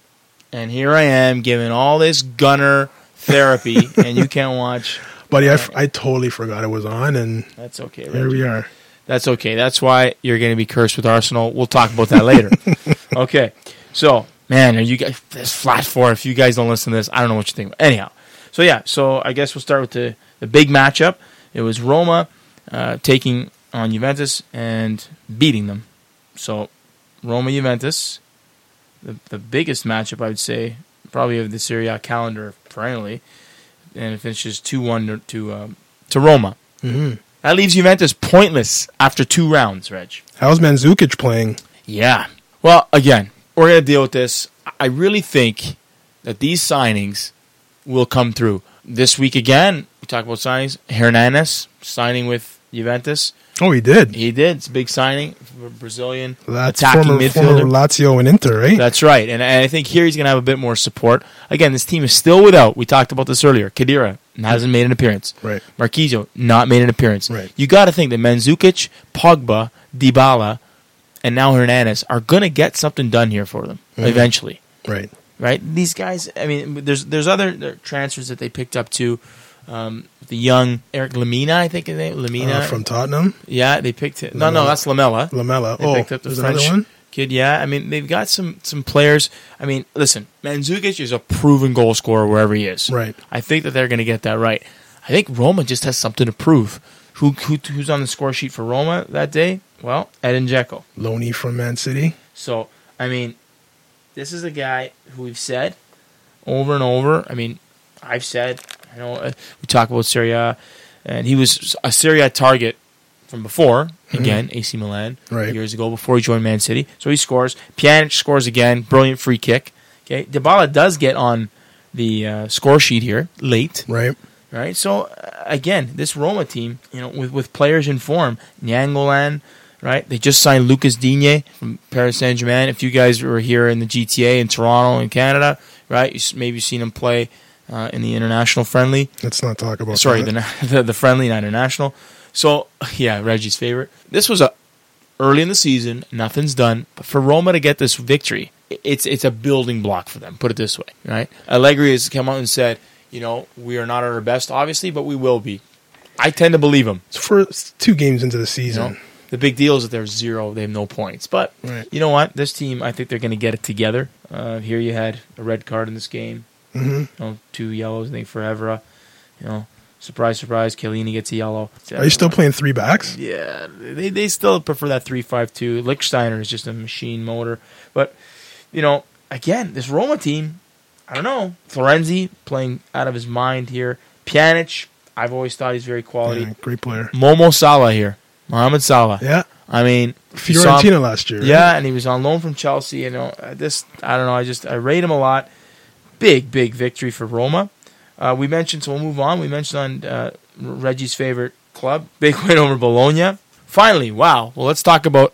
And here I am giving all this gunner therapy, and you can't watch.
Buddy, I, f- I totally forgot it was on, and
That's okay,
here
Reggie.
we are.
That's okay. That's why you're going to be cursed with Arsenal. We'll talk about that later. Okay. So, man, are you guys this flat four? If you guys don't listen to this, I don't know what you think. Anyhow, so yeah. So I guess we'll start with the the big matchup. It was Roma uh, taking on Juventus and beating them. So Roma Juventus, the the biggest matchup I would say probably of the Serie A calendar perennially, and it finishes two one to to, um, to Roma.
hmm
That leaves Juventus pointless after two rounds, Reg.
How's Mandzukic playing?
Yeah. Well, again, we're going to deal with this. I really think that these signings will come through. This week again, we talk about signings. Hernandez signing with Juventus.
Oh, he did.
He did. It's a big signing for a Brazilian
That's
attacking
former,
midfielder.
former Lazio and Inter, right?
That's right. And I think here he's going to have a bit more support. Again, this team is still without, we talked about this earlier, Khedira hasn't made an appearance.
Right.
Marquinhos not made an appearance.
Right.
You got to think that Mandzukic, Pogba, Dybala, and now Hernandez are going to get something done here for them
Mhm.
eventually.
Right.
Right? These guys, I mean, there's there's other there- transfers that they picked up too. Um, the young Eric Lamina, I think his name, Lamina.
Uh, from Tottenham?
yeah, they picked it. No, no,
Lamela.
that's Lamella.
Lamella.
They
Oh,
picked up the
there's
French
another one?
kid. Yeah, I mean they've got some some players. I mean, listen, Mandzukic is a proven goal scorer wherever he is.
Right.
I think that they're going to get that right. I think Roma just has something to prove. Who, who who's on the score sheet for Roma that day? Well, Edin Dzeko.
Loney from Man City.
So I mean, this is a guy who we've said over and over. I mean, I've said. I know uh, we talk about Serie A, and he was a Serie A target from before. Again, A C Milan
Right.
years ago before he joined Man City. So he scores. Pjanic scores again. Brilliant free kick. Okay, Dybala does get on the uh, score sheet here late.
Right.
Right. So uh, again, this Roma team, you know, with with players in form, Nyangolan. Right, they just signed Lucas Digne from Paris Saint Germain. If you guys were here in the G T A in Toronto in Canada, right, you s- maybe seen him play uh, in the international friendly.
Let's not talk about
Sorry,
that.
the, na- the the friendly, not international. So yeah, Reggie's favorite. This was a early in the season. Nothing's done, but for Roma to get this victory, i- it's it's a building block for them. Put it this way, right? Allegri has come out and said, you know, we are not at our best, obviously, but we will be. I tend to believe him.
It's for it's two games into the
You
season.
know, the big deal is that they're zero. They have no points. But
Right.
you know what? This team, I think they're going to get it together. Uh, here you had a red card in this game.
hmm
You know, two yellows, I think, for Evra. You know, surprise, surprise, Chiellini gets a yellow.
Are you still playing three backs?
Yeah, they they still prefer that three five two. Lichtsteiner is just a machine motor. But, you know, again, this Roma team, I don't know. Florenzi playing out of his mind here. Pjanic, I've always thought he's very quality.
Yeah, great player.
Momo Salah here. Mohamed Salah.
Yeah.
I mean, if you saw him-
Fiorentina last year. right?
yeah, and he was on loan from Chelsea. You know, I just I don't know. I just I rate him a lot. Big big victory for Roma. Uh, we mentioned, so we'll move on. We mentioned on uh, Reggie's favorite club, big win over Bologna. Finally, wow. Well, let's talk about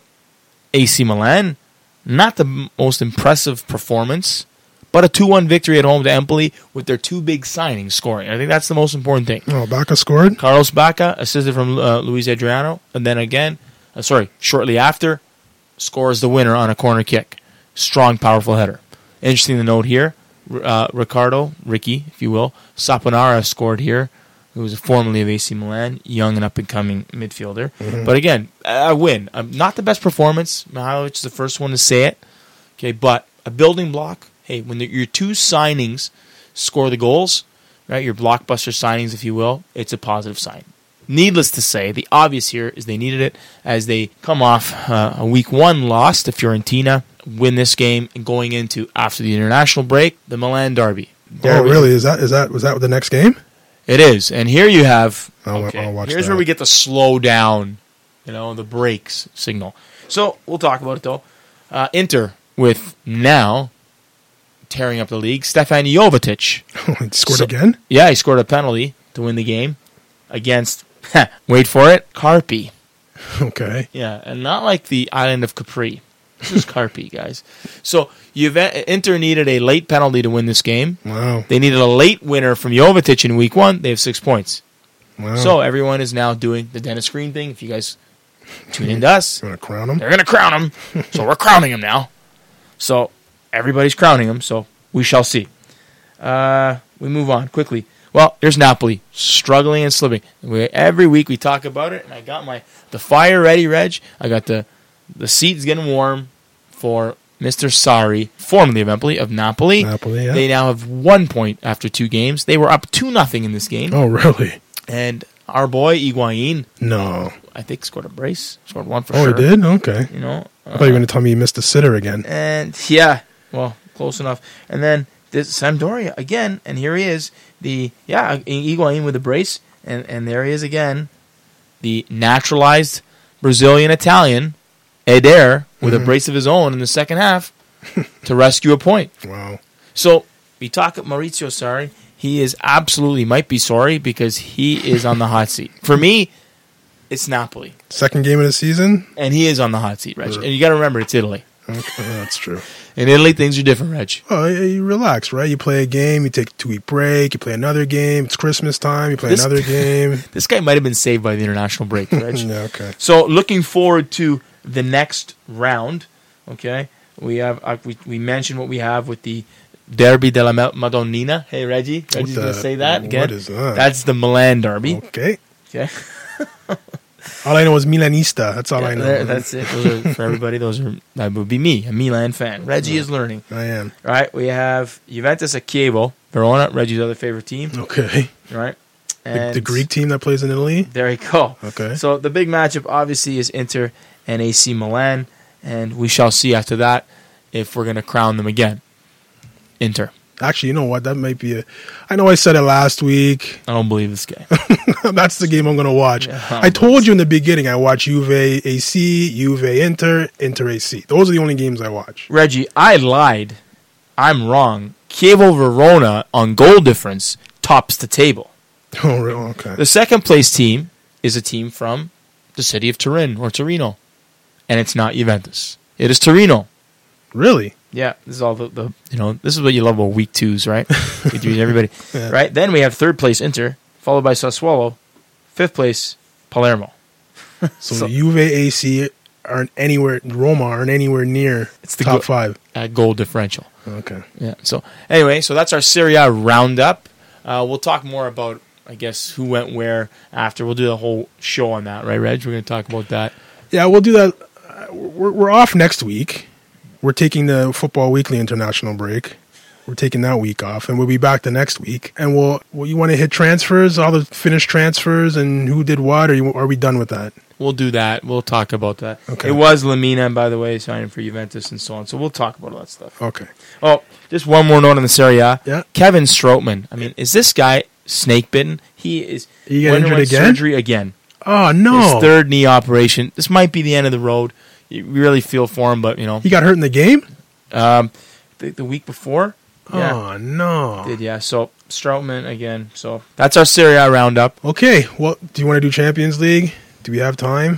A C Milan. Not the m- most impressive performance, but a two one victory at home to Empoli with their two big signings scoring. I think that's the most important thing.
Oh, Baca scored?
Carlos Bacca, assisted from uh, Luis Adriano, and then again, uh, sorry, shortly after, scores the winner on a corner kick. Strong, powerful header. Interesting to note here, uh, Ricardo, Ricky, if you will, Saponara scored here, who was formerly of A C Milan, young and up-and-coming midfielder. But again, a win. Um, not the best performance. Mihailovic is the first one to say it. Okay, but a building block, hey, when the, your two signings score the goals, right, your blockbuster signings, if you will, it's a positive sign. Needless to say, the obvious here is they needed it as they come off uh, a week one loss to Fiorentina, win this game, and going into, after the international break, the Milan derby.
Oh, really? Is that is that was that the next game?
It is. And here you have,
I'll,
okay,
I'll watch
here's
that.
where we get the slow down, you know, the brakes signal. So we'll talk about it, though. Uh, Inter with now tearing up the league, Stefan Jovetic.
he scored
So-
again?
Yeah, he scored a penalty to win the game against, wait for it, Carpi.
Okay.
Yeah, and not like the island of Capri. This is Carpi, guys. So Juve- Inter needed a late penalty to win this game.
Wow.
They needed a late winner from Jovetic in week one. They have six points.
Wow.
So everyone is now doing the Dennis Green thing. If you guys tune in to us,
You want to crown him?
they're going to crown him. So we're crowning him now. So everybody's crowning him. So we shall see. Uh, we move on quickly. Well, here's Napoli struggling and slipping. We, every week we talk about it, and I got my the fire ready, Reg. I got the the seats getting warm for Mister Sarri, formerly of Empoli, of Napoli.
Napoli, yeah.
They now have one point after two games. They were up two nothing in this game,
Oh, really?
and our boy Higuain,
No.
I think, scored a brace, scored one for
Oh,
sure.
he did? Okay.
You know,
I thought you were going to tell me he missed a sitter again.
and yeah, well, close enough. And then this Sampdoria again, and here he is, the yeah Higuain with the brace, and and there he is again, the naturalized Brazilian Italian Eder with
Mhm.
a brace of his own in the second half to rescue a point.
Wow.
So we talk about Maurizio Sarri. He is absolutely might be sorry because he is on the hot seat. For me, it's Napoli,
Second game of the season?
and he is on the hot seat, Reg.
Sure.
And you got to remember, it's Italy.
Okay, that's true.
In Italy, things are different, Reg.
Oh, yeah, you relax, right? You play a game, you take a two-week break, you play another game. It's Christmas time, you play
This-
another game.
This guy might have been saved by the international break, Reg.
Yeah, okay.
So looking forward to the next round. Okay, we have uh, we we mentioned what we have with the Derby della Ma- Madonnina. Hey, Reggie, Reggie's
the-
gonna say that again.
what is that?
That's the Milan Derby.
Okay.
Okay,
All I know is Milanista. That's all I know.
There- that's it. Those are, for everybody, those are that would be me, a Milan fan. Reggie is learning.
I am.
All right, we have Juventus at Chievo, Verona, Reggie's other favorite team.
Okay.
All right,
The,
and
the Greek team that plays in Italy?
There you go.
Okay.
So the big matchup obviously is Inter and A C Milan, and we shall see after that if we're going to crown them again. Inter.
Actually, you know what? That might be a. I know I said it last week.
I don't believe this guy.
That's the game I'm going to watch.
Yeah,
I told you in the beginning I watch Juve A C, Juve Inter, Inter A C. Those are the only games I watch.
Reggie, I lied. I'm wrong. Chievo Verona on goal difference tops the table.
Oh, really? Okay.
The second place team is a team from the city of Turin or Torino, and it's not Juventus. It is Torino.
Really?
Yeah, this is all the, the you know this is what you love about week twos, right? Week threes, everybody,
Yeah.
right? Then we have third place Inter, followed by Sassuolo, fifth place Palermo.
So,
So-
the Juve A C aren't anywhere, Roma aren't anywhere near
It's the
top
go-
five.
At goal differential.
Okay.
Yeah. So anyway, so that's our Serie A roundup. Uh, we'll talk more about, I guess, who went where after. We'll do the whole show on that, right, Reg? We're going to talk about that.
Yeah, we'll do that. Uh, We're, we're off next week. We're taking the Football Weekly international break. We're taking that week off, and we'll be back the next week. And we'll, well, you want to hit transfers, all the finished transfers, and who did what, or you, are we done with that?
We'll do that. We'll talk about that.
Okay.
It was Lamina, by the way, signing for Juventus and so on. So we'll talk about all that stuff.
Okay.
Oh, just one more note on the Serie A.
Yeah.
Kevin Strootman. I mean, is this guy snake bitten? He is.
He got injured
underwent
again?
Surgery again.
Oh, no.
His third knee operation. This might be the end of the road. You really feel for him, but you know,
He got hurt in the game?
um, the, the week before. Yeah.
Oh, no.
Did yeah. So Strootman again. So that's our Serie A roundup.
Okay. Well, do you want to do Champions League? Do we have time?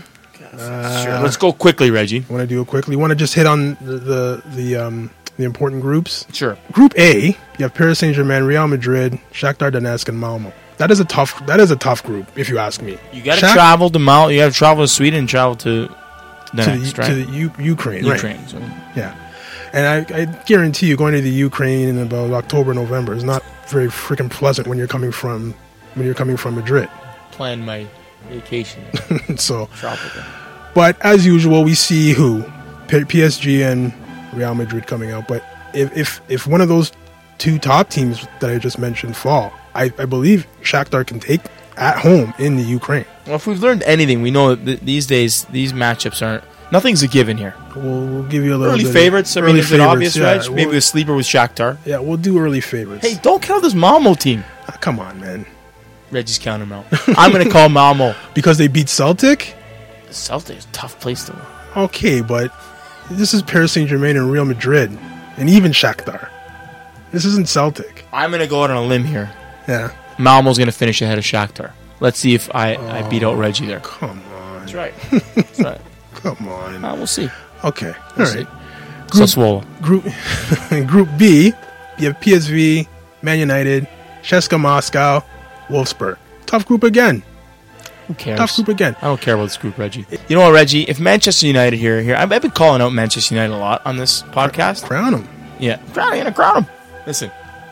Sure. Let's go quickly, Reggie.
Want to do it quickly? Want to just hit on the the the, um, the important groups?
Sure.
Group A, you have Paris Saint-Germain, Real Madrid, Shakhtar Donetsk, and Malmo. That is a tough. That is a tough group, if you ask me.
You got to
Shak-
travel to Mal. You got to travel to Sweden and travel to the
to
next,
the,
right?
to the U- Ukraine. Right.
Ukraine. So.
Yeah, and I, I guarantee you, going to the Ukraine in about October, November is not very freaking pleasant when you're coming from when you're coming from Madrid.
Plan my vacation.
So,
Tropical.
but as usual, we see who P- PSG and Real Madrid coming out. But if if, if one of those two top teams that I just mentioned fall, I, I believe Shakhtar can take at home in the Ukraine.
Well, if we've learned anything, we know that th- these days these matchups aren't. Nothing's a given here.
We'll, we'll give you a little
Early
bit
favorites. I
early
mean, is it
favorites,
obvious,
yeah.
Reg? Maybe
We'll-
the sleeper was Shakhtar.
Yeah, we'll do early favorites.
Hey, don't count this Malmo team.
Ah, come on, man.
Reggie's counting them out. I'm going to call Malmo.
Because they beat Celtic?
Celtic is a tough place to win.
Okay, but this is Paris Saint-Germain and Real Madrid, and even Shakhtar. This isn't Celtic.
I'm going to go out on a limb here.
Yeah.
Malmo's going to finish ahead of Shakhtar. Let's see if I, I beat out Reggie there.
Come on.
That's right. That's right.
Come on.
Uh, we'll see.
Okay.
We'll
All right.
see. Sassuolo.
Group Group B, you have P S V, Man United, Cheska Moscow, Wolfsburg. Tough group again.
Who cares?
Tough group again.
I don't care about this group, Reggie. You know what, Reggie? If Manchester United here, here, I've, I've been calling out Manchester United a lot on this podcast.
Crown them.
Yeah, crown them, crown them. Listen,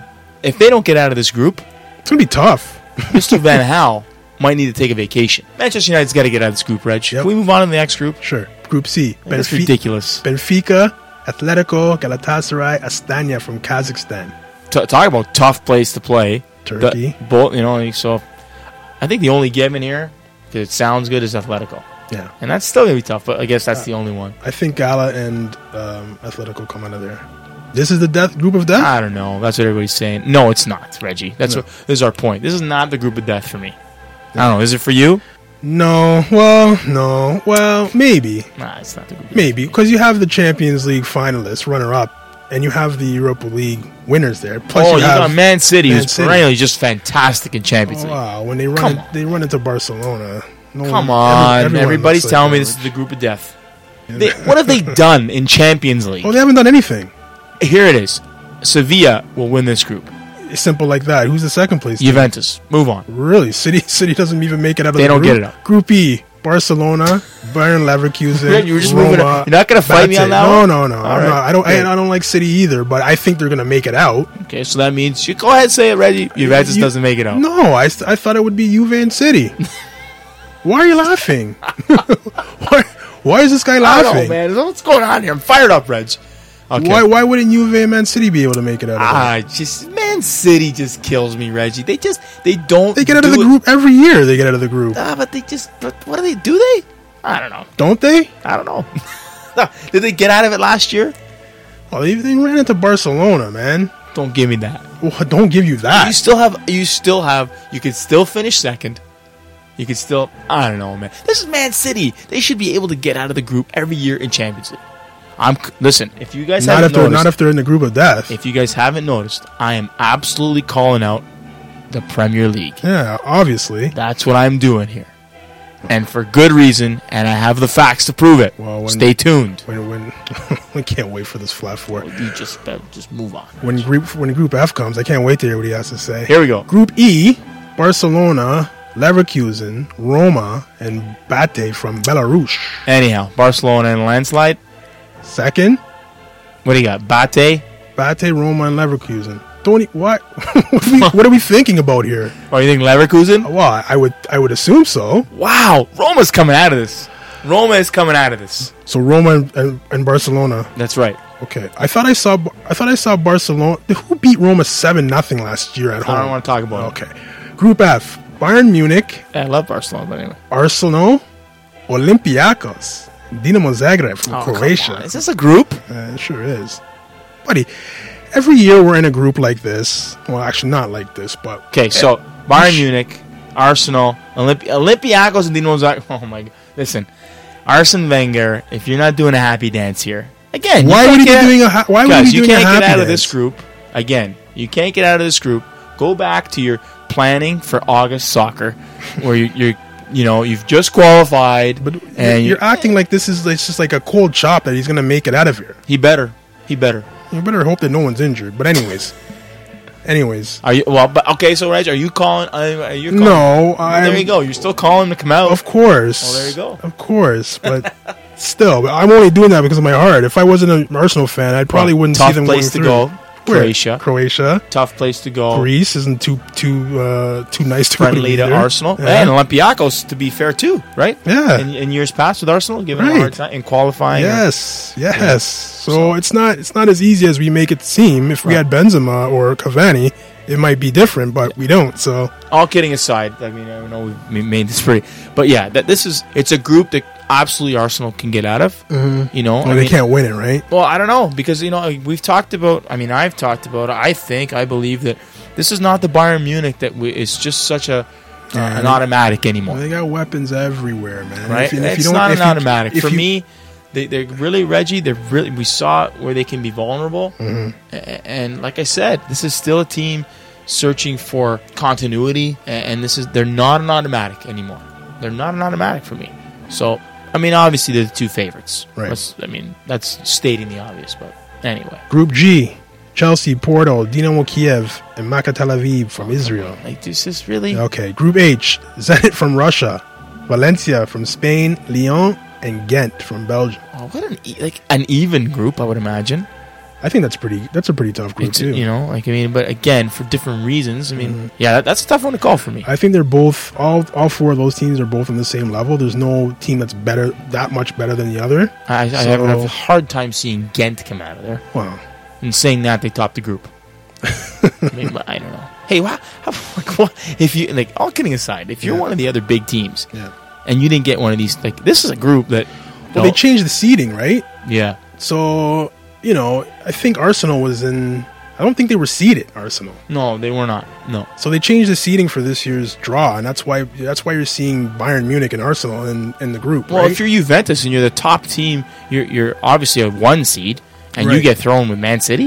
if they don't get out of this group,
It's going to be tough.
Mister Van Gaal might need to take a vacation. Manchester United's got to get out of this group, Reg.
Yep.
Can we move on to the next group?
Sure. Group C.
That's
Benfi-
ridiculous.
Benfica, Atletico, Galatasaray, Astana from Kazakhstan.
T- talk about tough place to play.
Turkey.
The, both, you know, so I think the only given here, because it sounds good, is Atletico.
Yeah.
And that's still going to be tough, but I guess that's the only one.
I think Gala and um, Atletico come out of there. This is the death group of death?
I don't know. That's what everybody's saying. No, it's not, Reggie. That's
No.
what, this is our point. This is not the group of death for me. I don't know. Is it for you?
No. Well, no. Well, maybe.
Nah, it's not the group of
Maybe. Because you have the Champions League finalists, runner-up, and you have the Europa League winners there. Plus
oh,
you
you
have
got Man City,
Man
who's
City.
perennially just fantastic in Champions
Oh,
League.
wow. When they run,
Come
it, they run into Barcelona. No
Come
one-
on.
every- everyone
Everybody's
looks
telling me
like
this is the group of death. They, what have they done in Champions League?
Oh, they haven't done anything.
Here it is. Sevilla will win this group.
It's simple like that. Who's the second place team?
Juventus. Move on.
Really? City City doesn't even make it out of
They
the
don't
group.
get it out.
Group E, Barcelona, Bayern Leverkusen,
You were just
Roma,
moving on. You're not gonna fight me
Bate.
on that
no,
one?
No, no,
All
I'm
right.
not. I don't.
Good.
I, I don't like City either, but I think they're going to make it out.
Okay, so that means you go ahead and say it, Reggie. Juventus
You-
doesn't make it out.
No, I, st- I thought it would be Juve and City. Why are you laughing? why, why is this guy
I
laughing?
don't know, man. What's going on here? I'm fired up, Reg. Okay.
Why why wouldn't Juve and Man City be able to make it out of
Ah, just Man City just kills me, Reggie. They just they don't.
it? They get out of
do
the
it-
group every year. They get out of the group,
Ah, but they just. But what do they do? They? I don't know.
don't they?
I don't know. Did they get out of it last year?
Well, they, they ran into Barcelona, man.
Don't give me that.
Well, don't give you that.
You still have. You still have. You could still finish second. You could still. I don't know, man. This is Man City. They should be able to get out of the group every year in Champions League. I'm listen. If you guys
not
haven't
if they're
noticed,
not if they're in the group of death.
if you guys haven't noticed, I am absolutely calling out the Premier League.
Yeah, obviously.
That's what I'm doing here, and for good reason. And I have the facts to prove it.
Well, when-
Stay tuned.
When when we can't wait for this flat four.
You just better just move on.
When group when Group F comes, I can't wait to hear what he has to say.
Here we go.
Group E, Barcelona, Leverkusen, Roma, and Bate from Belarus.
Anyhow, Barcelona and landslide.
Second,
What do you got? Bate?
Bate, Roma, and Leverkusen. Don't e- what? what, are we, what are we thinking about here?
Or you think Leverkusen?
Well, I would I would assume so.
Wow, Roma's coming out of this. Roma is coming out of this.
So Roma and, and, and Barcelona.
That's right.
Okay, I thought I saw I thought I saw Barcelona. Who beat Roma seven nothing last year at home?
I don't want to talk about it.
Okay, Group F: Bayern Munich,
Yeah, I love Barcelona, but anyway.
Arsenal, Olympiacos, Dinamo Zagreb from
Oh, come
Croatia.
on. Is this a group?
Uh, it sure is, buddy. Every year we're in a group like this. Well, actually, not like this, but
Okay, so Bayern Munich, Arsenal, Olympi- Olympiacos, and Dinamo Zagreb. Oh my god! Listen, Arsene Wenger, if you're not doing a happy dance here, again,
why
you
would
can't
he be
get-
doing a ha- why would he
Guys,
be
you
doing a
can't
happy
get out of
dance?
this group. Again, you can't get out of this group. Go back to your planning for August soccer, where you, you're, you know, you've just qualified,
But
and
you're
you,
acting like this is it's just like a cold chop that he's going to make it out of here.
he better, he better.
You better hope that no one's injured. But anyways, anyways,
Are you well? But okay, so Reg, are you calling? Uh, are you calling?
no,
Well,
I.
there you go. You're still calling him to come out.
Of course.
Well, there you go.
Of course, but still, but I'm only doing that because of my heart. If I wasn't an Arsenal fan, I probably
Well,
wouldn't
tough
see them
place
going
to
through.
go.
Where?
Croatia.
Croatia.
Tough place to go.
Greece isn't too too uh, too nice to
Friendly to
either.
Arsenal.
Yeah.
And Olympiacos, to be fair, too, right?
Yeah.
In, in years past with Arsenal, giving them a
Right.
hard time in qualifying. or-
Yes, yes. So it's not it's not as easy as we make it seem. If we
Right.
had Benzema or Cavani, it might be different, but we don't. So
All kidding aside, I mean, I know we've made this pretty, but yeah, that this is it's a group that absolutely Arsenal can get out of. Mm-hmm. You know,
well,
I
they
mean,
can't win it, right?
Well, I don't know because you know we've talked about. I mean, I've talked about. I think I believe that this is not the Bayern Munich that we, is just such a uh, an automatic anymore,
They got weapons everywhere, man.
right?
If you- if you
it's
don't-
not
if
an
you-
automatic
if
for
you-
me. They, they're really Reggie. They're really. We saw where they can be vulnerable,
Mm-hmm.
A- and like I said, this is still a team searching for continuity, a- and this is they're not an automatic anymore. They're not an automatic for me. So, I mean, obviously they're the two favorites.
Right.
That's, I mean, that's stating the obvious, but anyway.
Group G: Chelsea, Porto, Dinamo Kiev, and Maccabi Tel Aviv from Israel.
Like, this is really
Okay. Group H: Zenit from Russia, Valencia from Spain, Lyon, and Ghent from Belgium.
oh, what an e- like an even group, I would imagine.
I think that's pretty. That's a pretty tough group
It's,
too.
you know, like I mean, but again, for different reasons. I mean, yeah, that, that's a tough one to call for me.
I think they're both all all four of those teams are both on the same level. There's no team that's better that much better than the other.
I, I
So-
have, I have a hard time seeing Ghent come out of there.
Well,
And saying that they topped the group. I mean, but I don't know. Hey, wha how, like, what, if you like all kidding aside, if you're
Yeah.
one of the other big teams
yeah.
and you didn't get one of these, like this is a group that,
Well, they changed the seeding, right?
yeah,
So you know, I think Arsenal was in. I don't think they were seeded. Arsenal.
no, they were not. No,
So they changed the seeding for this year's draw, and that's why that's why you're seeing Bayern Munich and Arsenal in, in the group.
well,
right?
if you're Juventus and you're the top team, you're you're obviously a one seed, and you
Right.
get thrown with Man City.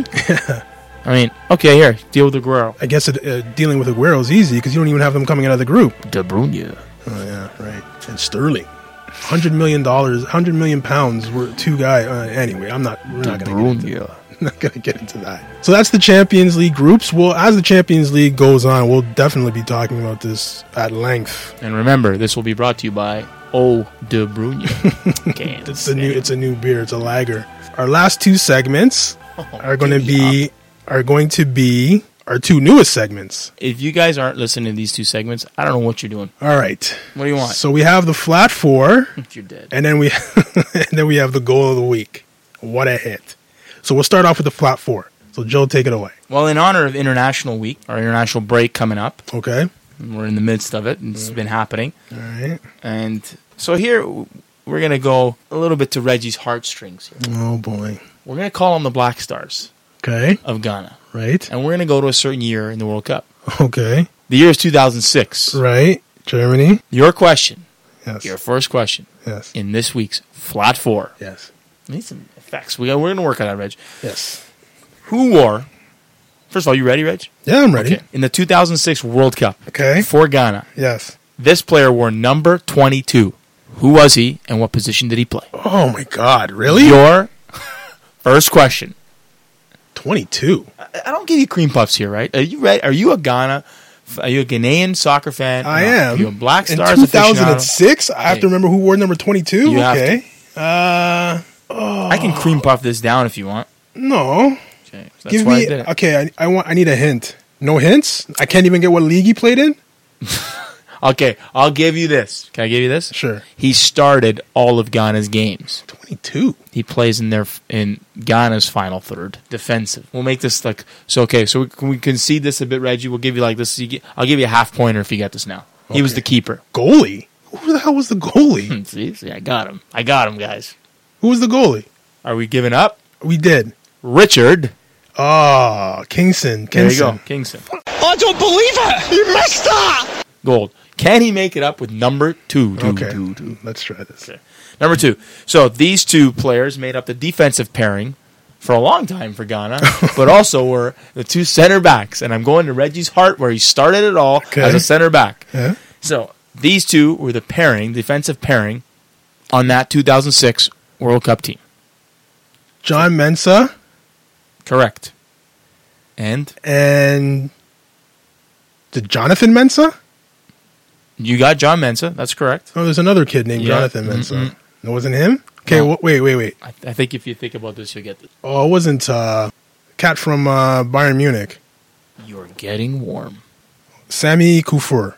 I mean, okay, here, deal with Aguero.
I guess it, uh, dealing with Aguero is easy because you don't even have them coming out of the group.
De Bruyne.
Oh yeah, right. And Sterling, hundred million dollars, hundred million pounds. Were two guy. Uh, anyway, I'm not. We're not going to get into, not going to get into that. So that's the Champions League groups. Well, as the Champions League goes on, we'll definitely be talking about this at length.
And remember, this will be brought to you by O De Bruyne. Okay,
It's a new. It's a new beer. It's a lager. Our last two segments are going to
give me
be are going to be our two newest segments.
If you guys aren't listening to these two segments, I don't know what you're doing.
All right.
What do you want?
So we have the flat four.
You're dead.
And then we and then we have the goal of the week. What a hit. So we'll start off with the flat four. So Joe, take it away.
Well, in honor of International Week, our international break coming up,
Okay.
and we're in the midst of it, and it's been happening.
All right.
And so here, we're going to go a little bit to Reggie's heartstrings here.
Oh boy.
We're going to call them the Black Stars
Okay.
of Ghana.
Right.
And we're going to go to a certain year in the World Cup.
Okay.
The year is two thousand six.
Right. Germany.
Your question,
Yes.
your first question,
Yes.
in this week's Flat Four.
Yes.
Need some effects. We, we're going to work on that, Reg.
Yes.
Who wore... First of all, you ready, Reg?
Yeah, I'm ready.
Okay. In the two thousand six World Cup
Okay.
for Ghana,
Yes.
this player wore number twenty-two. Who was he, and what position did he play?
Oh my God! Really?
Your first question.
twenty-two.
I I don't give you cream puffs here, right? Are you ready? Are you a Ghana? Are you a Ghanaian soccer fan?
I
No.
am.
Are you a Black
In
Stars
two
aficionado?
thousand six, I have to
Hey.
remember who wore number twenty-two.
You have
Okay. Uh, oh,
I can cream puff this down if you want.
no.
Okay, so that's
Give
why I
me.
did it.
Okay, I, I want. I need a hint. No hints. I can't even get what league he played in.
Okay, I'll give you this. Can I give you this?
Sure.
He started all of Ghana's games.
twenty-two.
He plays in their in Ghana's final third, defensive. We'll make this like so. Okay, so we, can we concede this a bit, Reggie? We'll give you like this. You get, I'll give you a half pointer if you get this now. He was
Okay.
the keeper.
Goalie. Who the hell was the goalie?
See, see, I got him. I got him, guys.
Who was the goalie?
Are we giving up?
We did.
Richard.
Oh, Kingston.
There you
Kingston.
go, Kingston.
I don't believe it! You messed up!
Gold. Can he make it up with number two? two,
Okay.
two, two.
Let's try this.
Okay. Number two. So these two players made up the defensive pairing for a long time for Ghana, but also were the two center backs. And I'm going to Reggie's heart where he started it all
Okay.
as a center back.
Yeah.
So these two were the pairing, defensive pairing, on that two thousand six World Cup team.
John Mensah
Correct. And
and did Jonathan Mensah?
you got John Mensah. That's correct.
Oh, there's another kid named
Yeah.
Jonathan Mensah. No, it wasn't him. Okay,
No.
wh- wait, wait, wait.
I, I think if you think about this, you'll get this.
Oh, it wasn't uh, cat from uh, Bayern Munich.
You're getting warm.
Sami Kufur.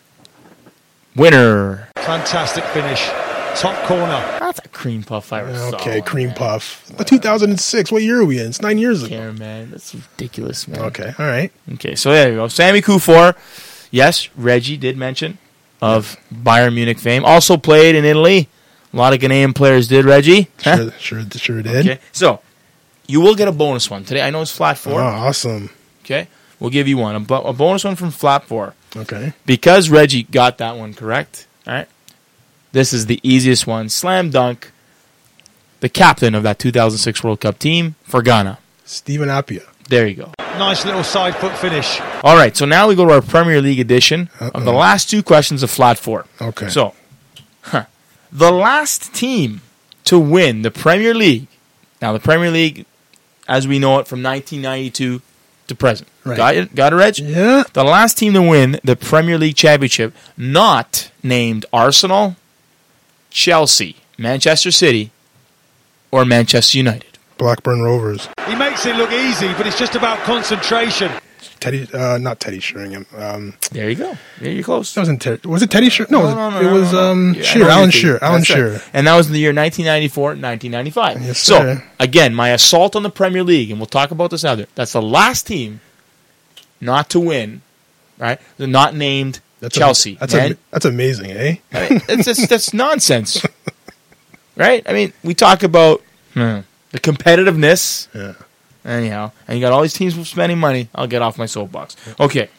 Winner.
Fantastic finish. Top corner.
That's a cream puff I ever
Okay,
saw,
cream
man.
puff. But two thousand six. What year are we in? It's nine years ago.
Yeah, man. That's ridiculous, man.
Okay, all right.
Okay, so there you go. Sami Kufur. Yes, Reggie did mention of Bayern Munich fame. Also played in Italy. A lot of Ghanaian players did, Reggie.
Sure, sure, sure did.
Okay, so you will get a bonus one today. I know it's flat
Oh,
four.
awesome.
Okay, we'll give you one. A, bo- a bonus one from flat four.
Okay.
Because Reggie got that one correct, all right? This is the easiest one. Slam dunk. The captain of that two thousand six World Cup team for Ghana.
Stephen Appiah.
There you go.
Nice little side foot finish.
All right, so now we go to our Premier League edition of the last two questions of flat four.
Okay.
So, huh, the last team to win the Premier League. Now, the Premier League, as we know it, from nineteen ninety-two to present.
Right.
Got it? Got it, Reg?
Yeah.
The last team to win the Premier League championship, not named Arsenal, Chelsea, Manchester City, or Manchester United.
Blackburn Rovers.
He makes it look easy, but it's just about concentration.
Teddy, uh, not Teddy Sheringham. Um,
There you go. There you're close.
that wasn't Teddy. Was it Teddy Shearer? No,
No, no,
it
no,
was
no, no.
um,
Yeah, I
Shearer.
know
Alan
you think.
Shearer. Alan
That's right.
Shearer.
And that was in the year nineteen ninety-four, nineteen ninety-five.
Yes,
so,
sir.
again, my assault on the Premier League, and we'll talk about this after. That's the last team not to win, right? They're not named
That's
Chelsea.
A, that's
man.
a, that's amazing, eh?
I mean, it's just, that's nonsense, right? I mean, we talk about hmm, the competitiveness.
Yeah.
Anyhow, and you got all these teams spending money. I'll get off my soapbox. Okay.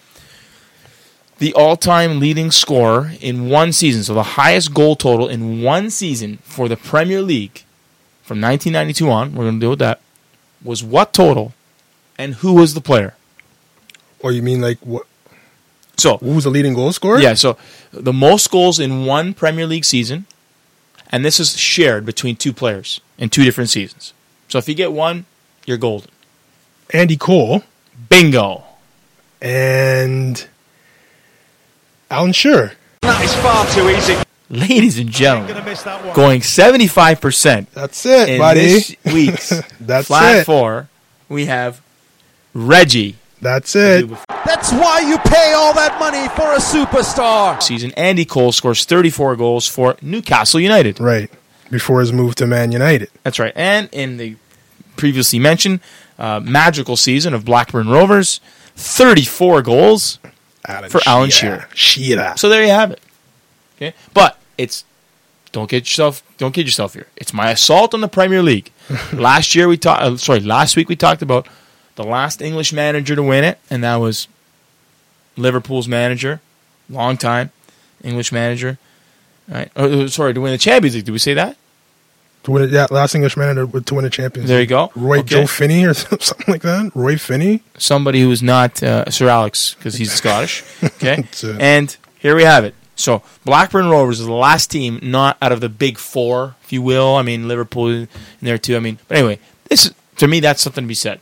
The all-time leading scorer in one season, so the highest goal total in one season for the Premier League from nineteen ninety-two on, we're going to deal with that, was what total, and who was the player?
Or you mean like what?
So,
Who was the leading goal scorer?
yeah, so the most goals in one Premier League season, and this is shared between two players in two different seasons. So if you get one, you're golden.
Andy Cole
Bingo.
and Alan Shearer.
That is far too easy.
Ladies and
Going
gentlemen,
to miss that one.
going seventy-five percent
That's it,
in
buddy.
this week's
That's
Flat
it.
Four, we have Reggie.
That's it.
That's why you pay all that money for a superstar.
Season. Andy Cole scores thirty-four goals for Newcastle United.
Right. Before his move to Man United.
That's right. And in the previously mentioned uh, magical season of Blackburn Rovers, thirty-four goals
Alan
for Alan Shearer.
Shearer.
So there you have it. Okay, but it's don't get yourself don't kid yourself here. It's my assault on the Premier League. last year we talked. Uh, sorry, last week we talked about the last English manager to win it, and that was Liverpool's manager, long time English manager. Right? Oh, sorry, to win the Champions League. Did we say that?
To win it, yeah, last English manager to win a Champions
There you
League.
go.
Roy
Okay.
Joe Finney or something like that. Roy Finney.
Somebody who's not uh, Sir Alex because he's Scottish. Okay,
That's it.
and here we have it. So Blackburn Rovers is the last team not out of the big four, if you will. I mean Liverpool in there too. I mean, but anyway, this to me that's something to be said.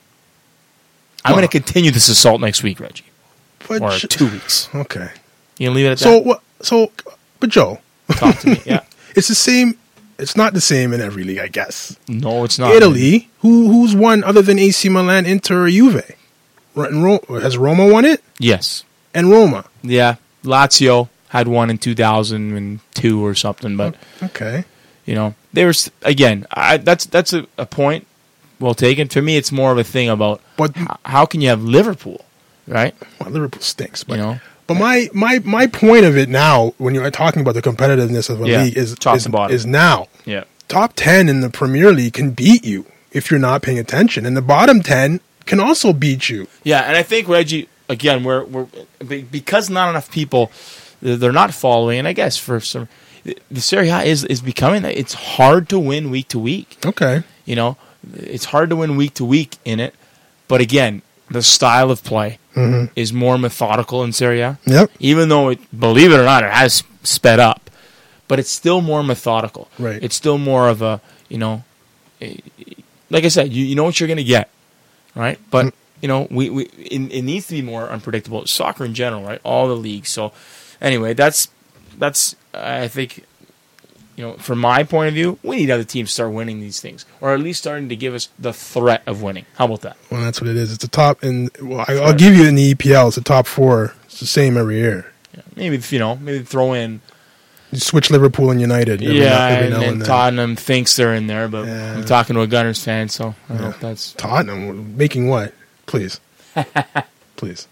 I'm
Well-
going to continue this assault next week, Reggie,
But
or
sh-
two weeks.
Okay.
You gonna leave it at
So
that?
what? So, but Joe,
Talk to me. Yeah.
it's the same. It's not the same in every league, I guess.
No, it's not.
Italy, who who's won other than A C Milan, Inter, or Juve? Right, and Ro- has Roma won it?
Yes.
And Roma.
Yeah. Lazio had one in two thousand two or something, but
Okay.
you know they were s- again. I, that's that's a, a point well taken. To me, it's more of a thing about
But
h- how can you have Liverpool, right?
well, Liverpool stinks. But
You know.
but my, my my point of it now, when you're talking about the competitiveness of a
Yeah,
league, is
top
is,
to bottom.
is now
Yeah.
top ten in the Premier League can beat you if you're not paying attention, and the bottom ten can also beat you.
Yeah, and I think Reggie again, we're we're be- because not enough people they're not following, and I guess for some the Serie A is is becoming it's hard to win week to week.
Okay.
You know, it's hard to win week to week in it, but again, the style of play
Mm-hmm.
is more methodical in Serie A.
Yep.
Even though it, believe it or not, it has sped up, but it's still more methodical.
Right.
It's still more of a you know, a- like I said, you you know what you're going to get, right? But
Mm.
you know, we, we it, it needs to be more unpredictable. Soccer in general, right? All the leagues. So anyway, that's that's I think you know, from my point of view, we need other teams to start winning these things, or at least starting to give us the threat of winning. How about that?
Well, that's what it is. It's a top, and well, I, I'll give you in the E P L. It's a top four. It's the same every year.
Yeah, maybe you know, maybe throw in.
You switch Liverpool and United. Every
Yeah,
now, every
and,
now
and,
and then.
Tottenham thinks they're in there, but
Yeah.
I'm talking to a Gunners fan, so I don't
Yeah.
know if that's
Tottenham making what? Please, please.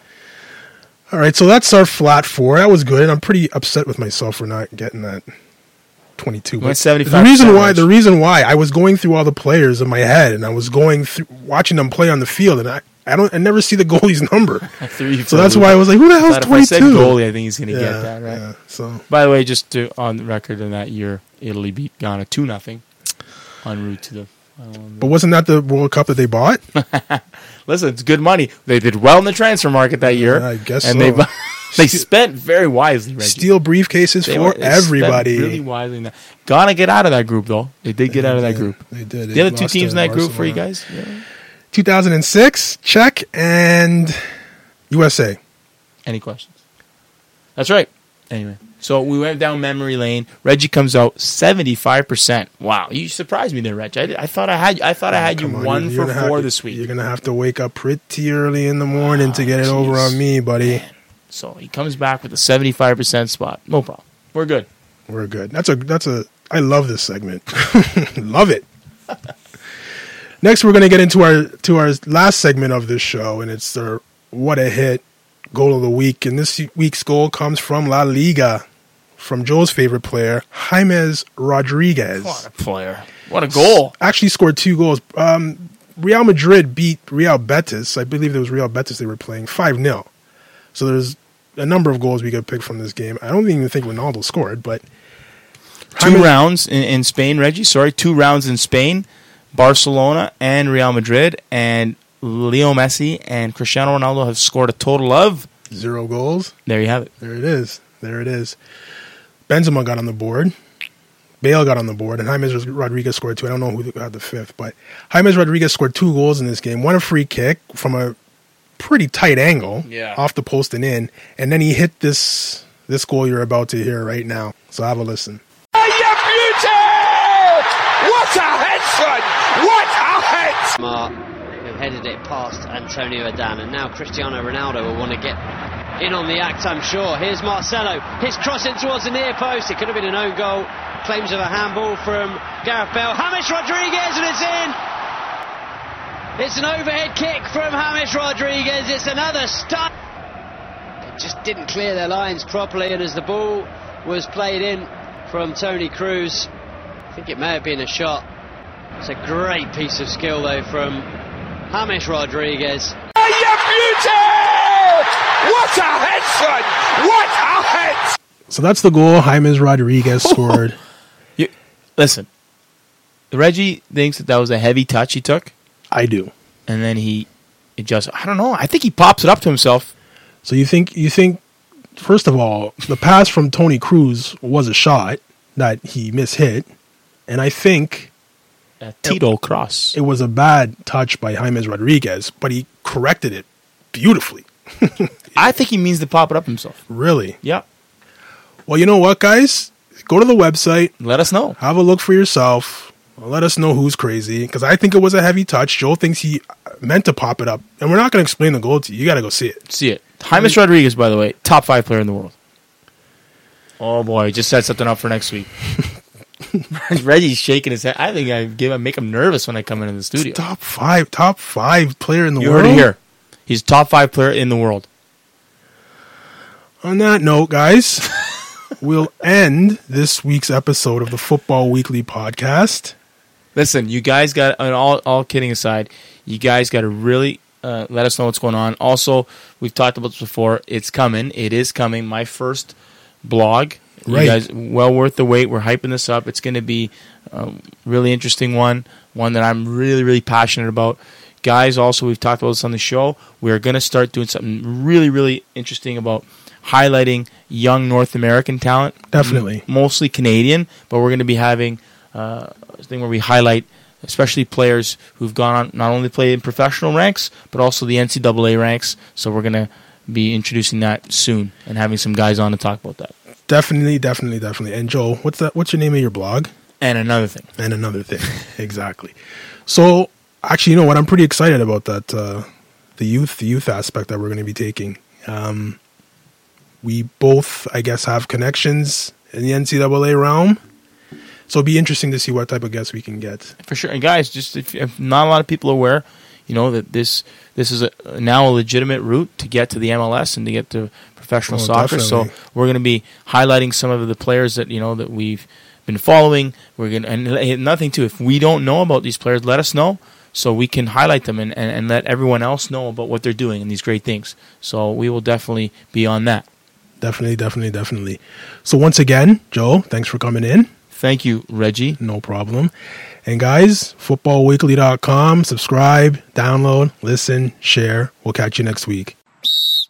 All right, so that's our flat four. That was good. I'm pretty upset with myself for not getting that twenty-two.
Went
But
seventy-five
the reason
percent
why,
range.
the reason why, I was going through all the players in my head, and I was going through watching them play on the field, and I, I don't, I never see the goalie's number.
Three
So that's why I was like, who the hell's
If I said
twenty-two?
goalie, I think he's going to
Yeah,
get that, right?
yeah, so
By the way, just to, on the record, in that year, Italy beat Ghana two nothing en route to the. Um,
But wasn't that the World Cup that they bought?
Listen, it's good money. They did well in the transfer market that year.
Yeah, I guess
and
so.
they bu- they spent very wisely, Reggie.
Steel briefcases
They
for
were- they spent
everybody.
really wisely. In that. Ghana get out of that group, though. They did get
They
out of that
did.
group.
They did.
The
They
other two
lost
teams
to
in that group for you
Barcelona.
guys? Yeah.
two thousand six, Czech, and U S A.
Any questions? That's right. Anyway, so we went down memory lane. Reggie comes out seventy-five percent. Wow, you surprised me there, Reggie. I, did- I thought I had I thought I had you
Come on,
one
you're- you're
for
gonna
four
have-
this week.
You're going to have to wake up pretty early in the morning to get it over
jeez.
on me, buddy.
So he comes back with a seventy-five percent spot. No problem. We're good.
We're good. That's a that's a I love this segment. Love it. Next we're going to get into our to our last segment of this show, and it's the what a hit goal of the week. And this week's goal comes from La Liga, from Joe's favorite player, James Rodriguez.
What a player. What a goal.
Actually scored two goals. Um, Real Madrid beat Real Betis. I believe it was Real Betis they were playing five nil. So there's a number of goals we could pick from this game. I don't even think Ronaldo scored, but
Two
James-
rounds in, in Spain, Reggie. Sorry, two rounds in Spain. Barcelona and Real Madrid, and Leo Messi and Cristiano Ronaldo have scored a total of
zero goals.
There you have it.
There it is. There it is. Benzema got on the board. Bale got on the board, and James Rodriguez scored two. I don't know who got the fifth, but James Rodriguez scored two goals in this game. One a free kick from a pretty tight angle,
Yeah.
off the post and in, and then he hit this this goal you're about to hear right now. So have a listen.
What a head, son! What a head!
Mark, who headed it past Antonio Adan, and now Cristiano Ronaldo will want to get in on the act, I'm sure. Here's Marcelo, his cross in towards the near post. It could have been an own goal. Claims of a handball from Gareth Bale. James Rodriguez, and it's in! It's an overhead kick from James Rodriguez. It's another stun. It just didn't clear their lines properly, and as the ball was played in from Toni Kroos, I think it may have been a shot. It's a great piece of skill, though, from James Rodriguez.
What a head, son! What a head!
So that's the goal James Rodriguez scored.
You, listen, Reggie thinks that that was a heavy touch he took.
I do.
And then he it just, I don't know, I think he pops it up to himself.
So you think, you think, first of all, the pass from Toni Kroos was a shot that he mishit, and I think
A Tito cross.
it was a bad touch by James Rodriguez, but he corrected it beautifully.
I think he means to pop it up himself.
Really?
Yeah.
Well, you know what, guys? Go to the website.
Let us know.
Have a look for yourself. Let us know who's crazy, because I think it was a heavy touch. Joel thinks he meant to pop it up, and we're not going to explain the goal to you. You got to go see it.
See it. James Rodriguez, by the way, top five player in the world. Oh boy, he just set something up for next week. Reggie's shaking his head. I think I give him, make him nervous when I come into the studio.
Top five, top five player in the
You
world.
heard it here. He's top five player in the world.
On that note, guys, we'll end this week's episode of the Football Weekly podcast.
Listen, you guys got, I mean, all, all kidding aside, you guys got to really uh, let us know what's going on. Also, we've talked about this before. It's coming. It is coming. My first blog.
Right.
You guys, well worth the wait. We're hyping this up. It's going to be a really interesting one, one that I'm really, really passionate about. Guys, also, we've talked about this on the show. We are going to start doing something really, really interesting about highlighting young North American talent.
Definitely.
M- mostly Canadian, but we're going to be having uh, a thing where we highlight especially players who've gone on, not only played in professional ranks, but also the N C double A ranks. So we're going to be introducing that soon and having some guys on to talk about that.
Definitely, definitely, definitely. And Joe, what's that? What's your name of your blog?
And another thing.
And another thing. Exactly. So, actually, you know what? I'm pretty excited about that. Uh, the youth, the youth aspect that we're going to be taking. Um, we both, I guess, have connections in the N C double A realm. So it'll be interesting to see what type of guests we can get.
For sure. And guys, just if, if not a lot of people are aware, you know, that this this is a, now a legitimate route to get to the M L S and to get to professional
Oh,
soccer.
definitely.
So we're going to be highlighting some of the players that, you know, that we've been following. We're going to, and nothing too, if we don't know about these players, let us know so we can highlight them and, and, and let everyone else know about what they're doing and these great things. So we will definitely be on that.
Definitely, definitely, definitely. So once again, Joe, thanks for coming in.
Thank you, Reggie.
No problem. And guys, football weekly dot com. Subscribe, download, listen, share. We'll catch you next week.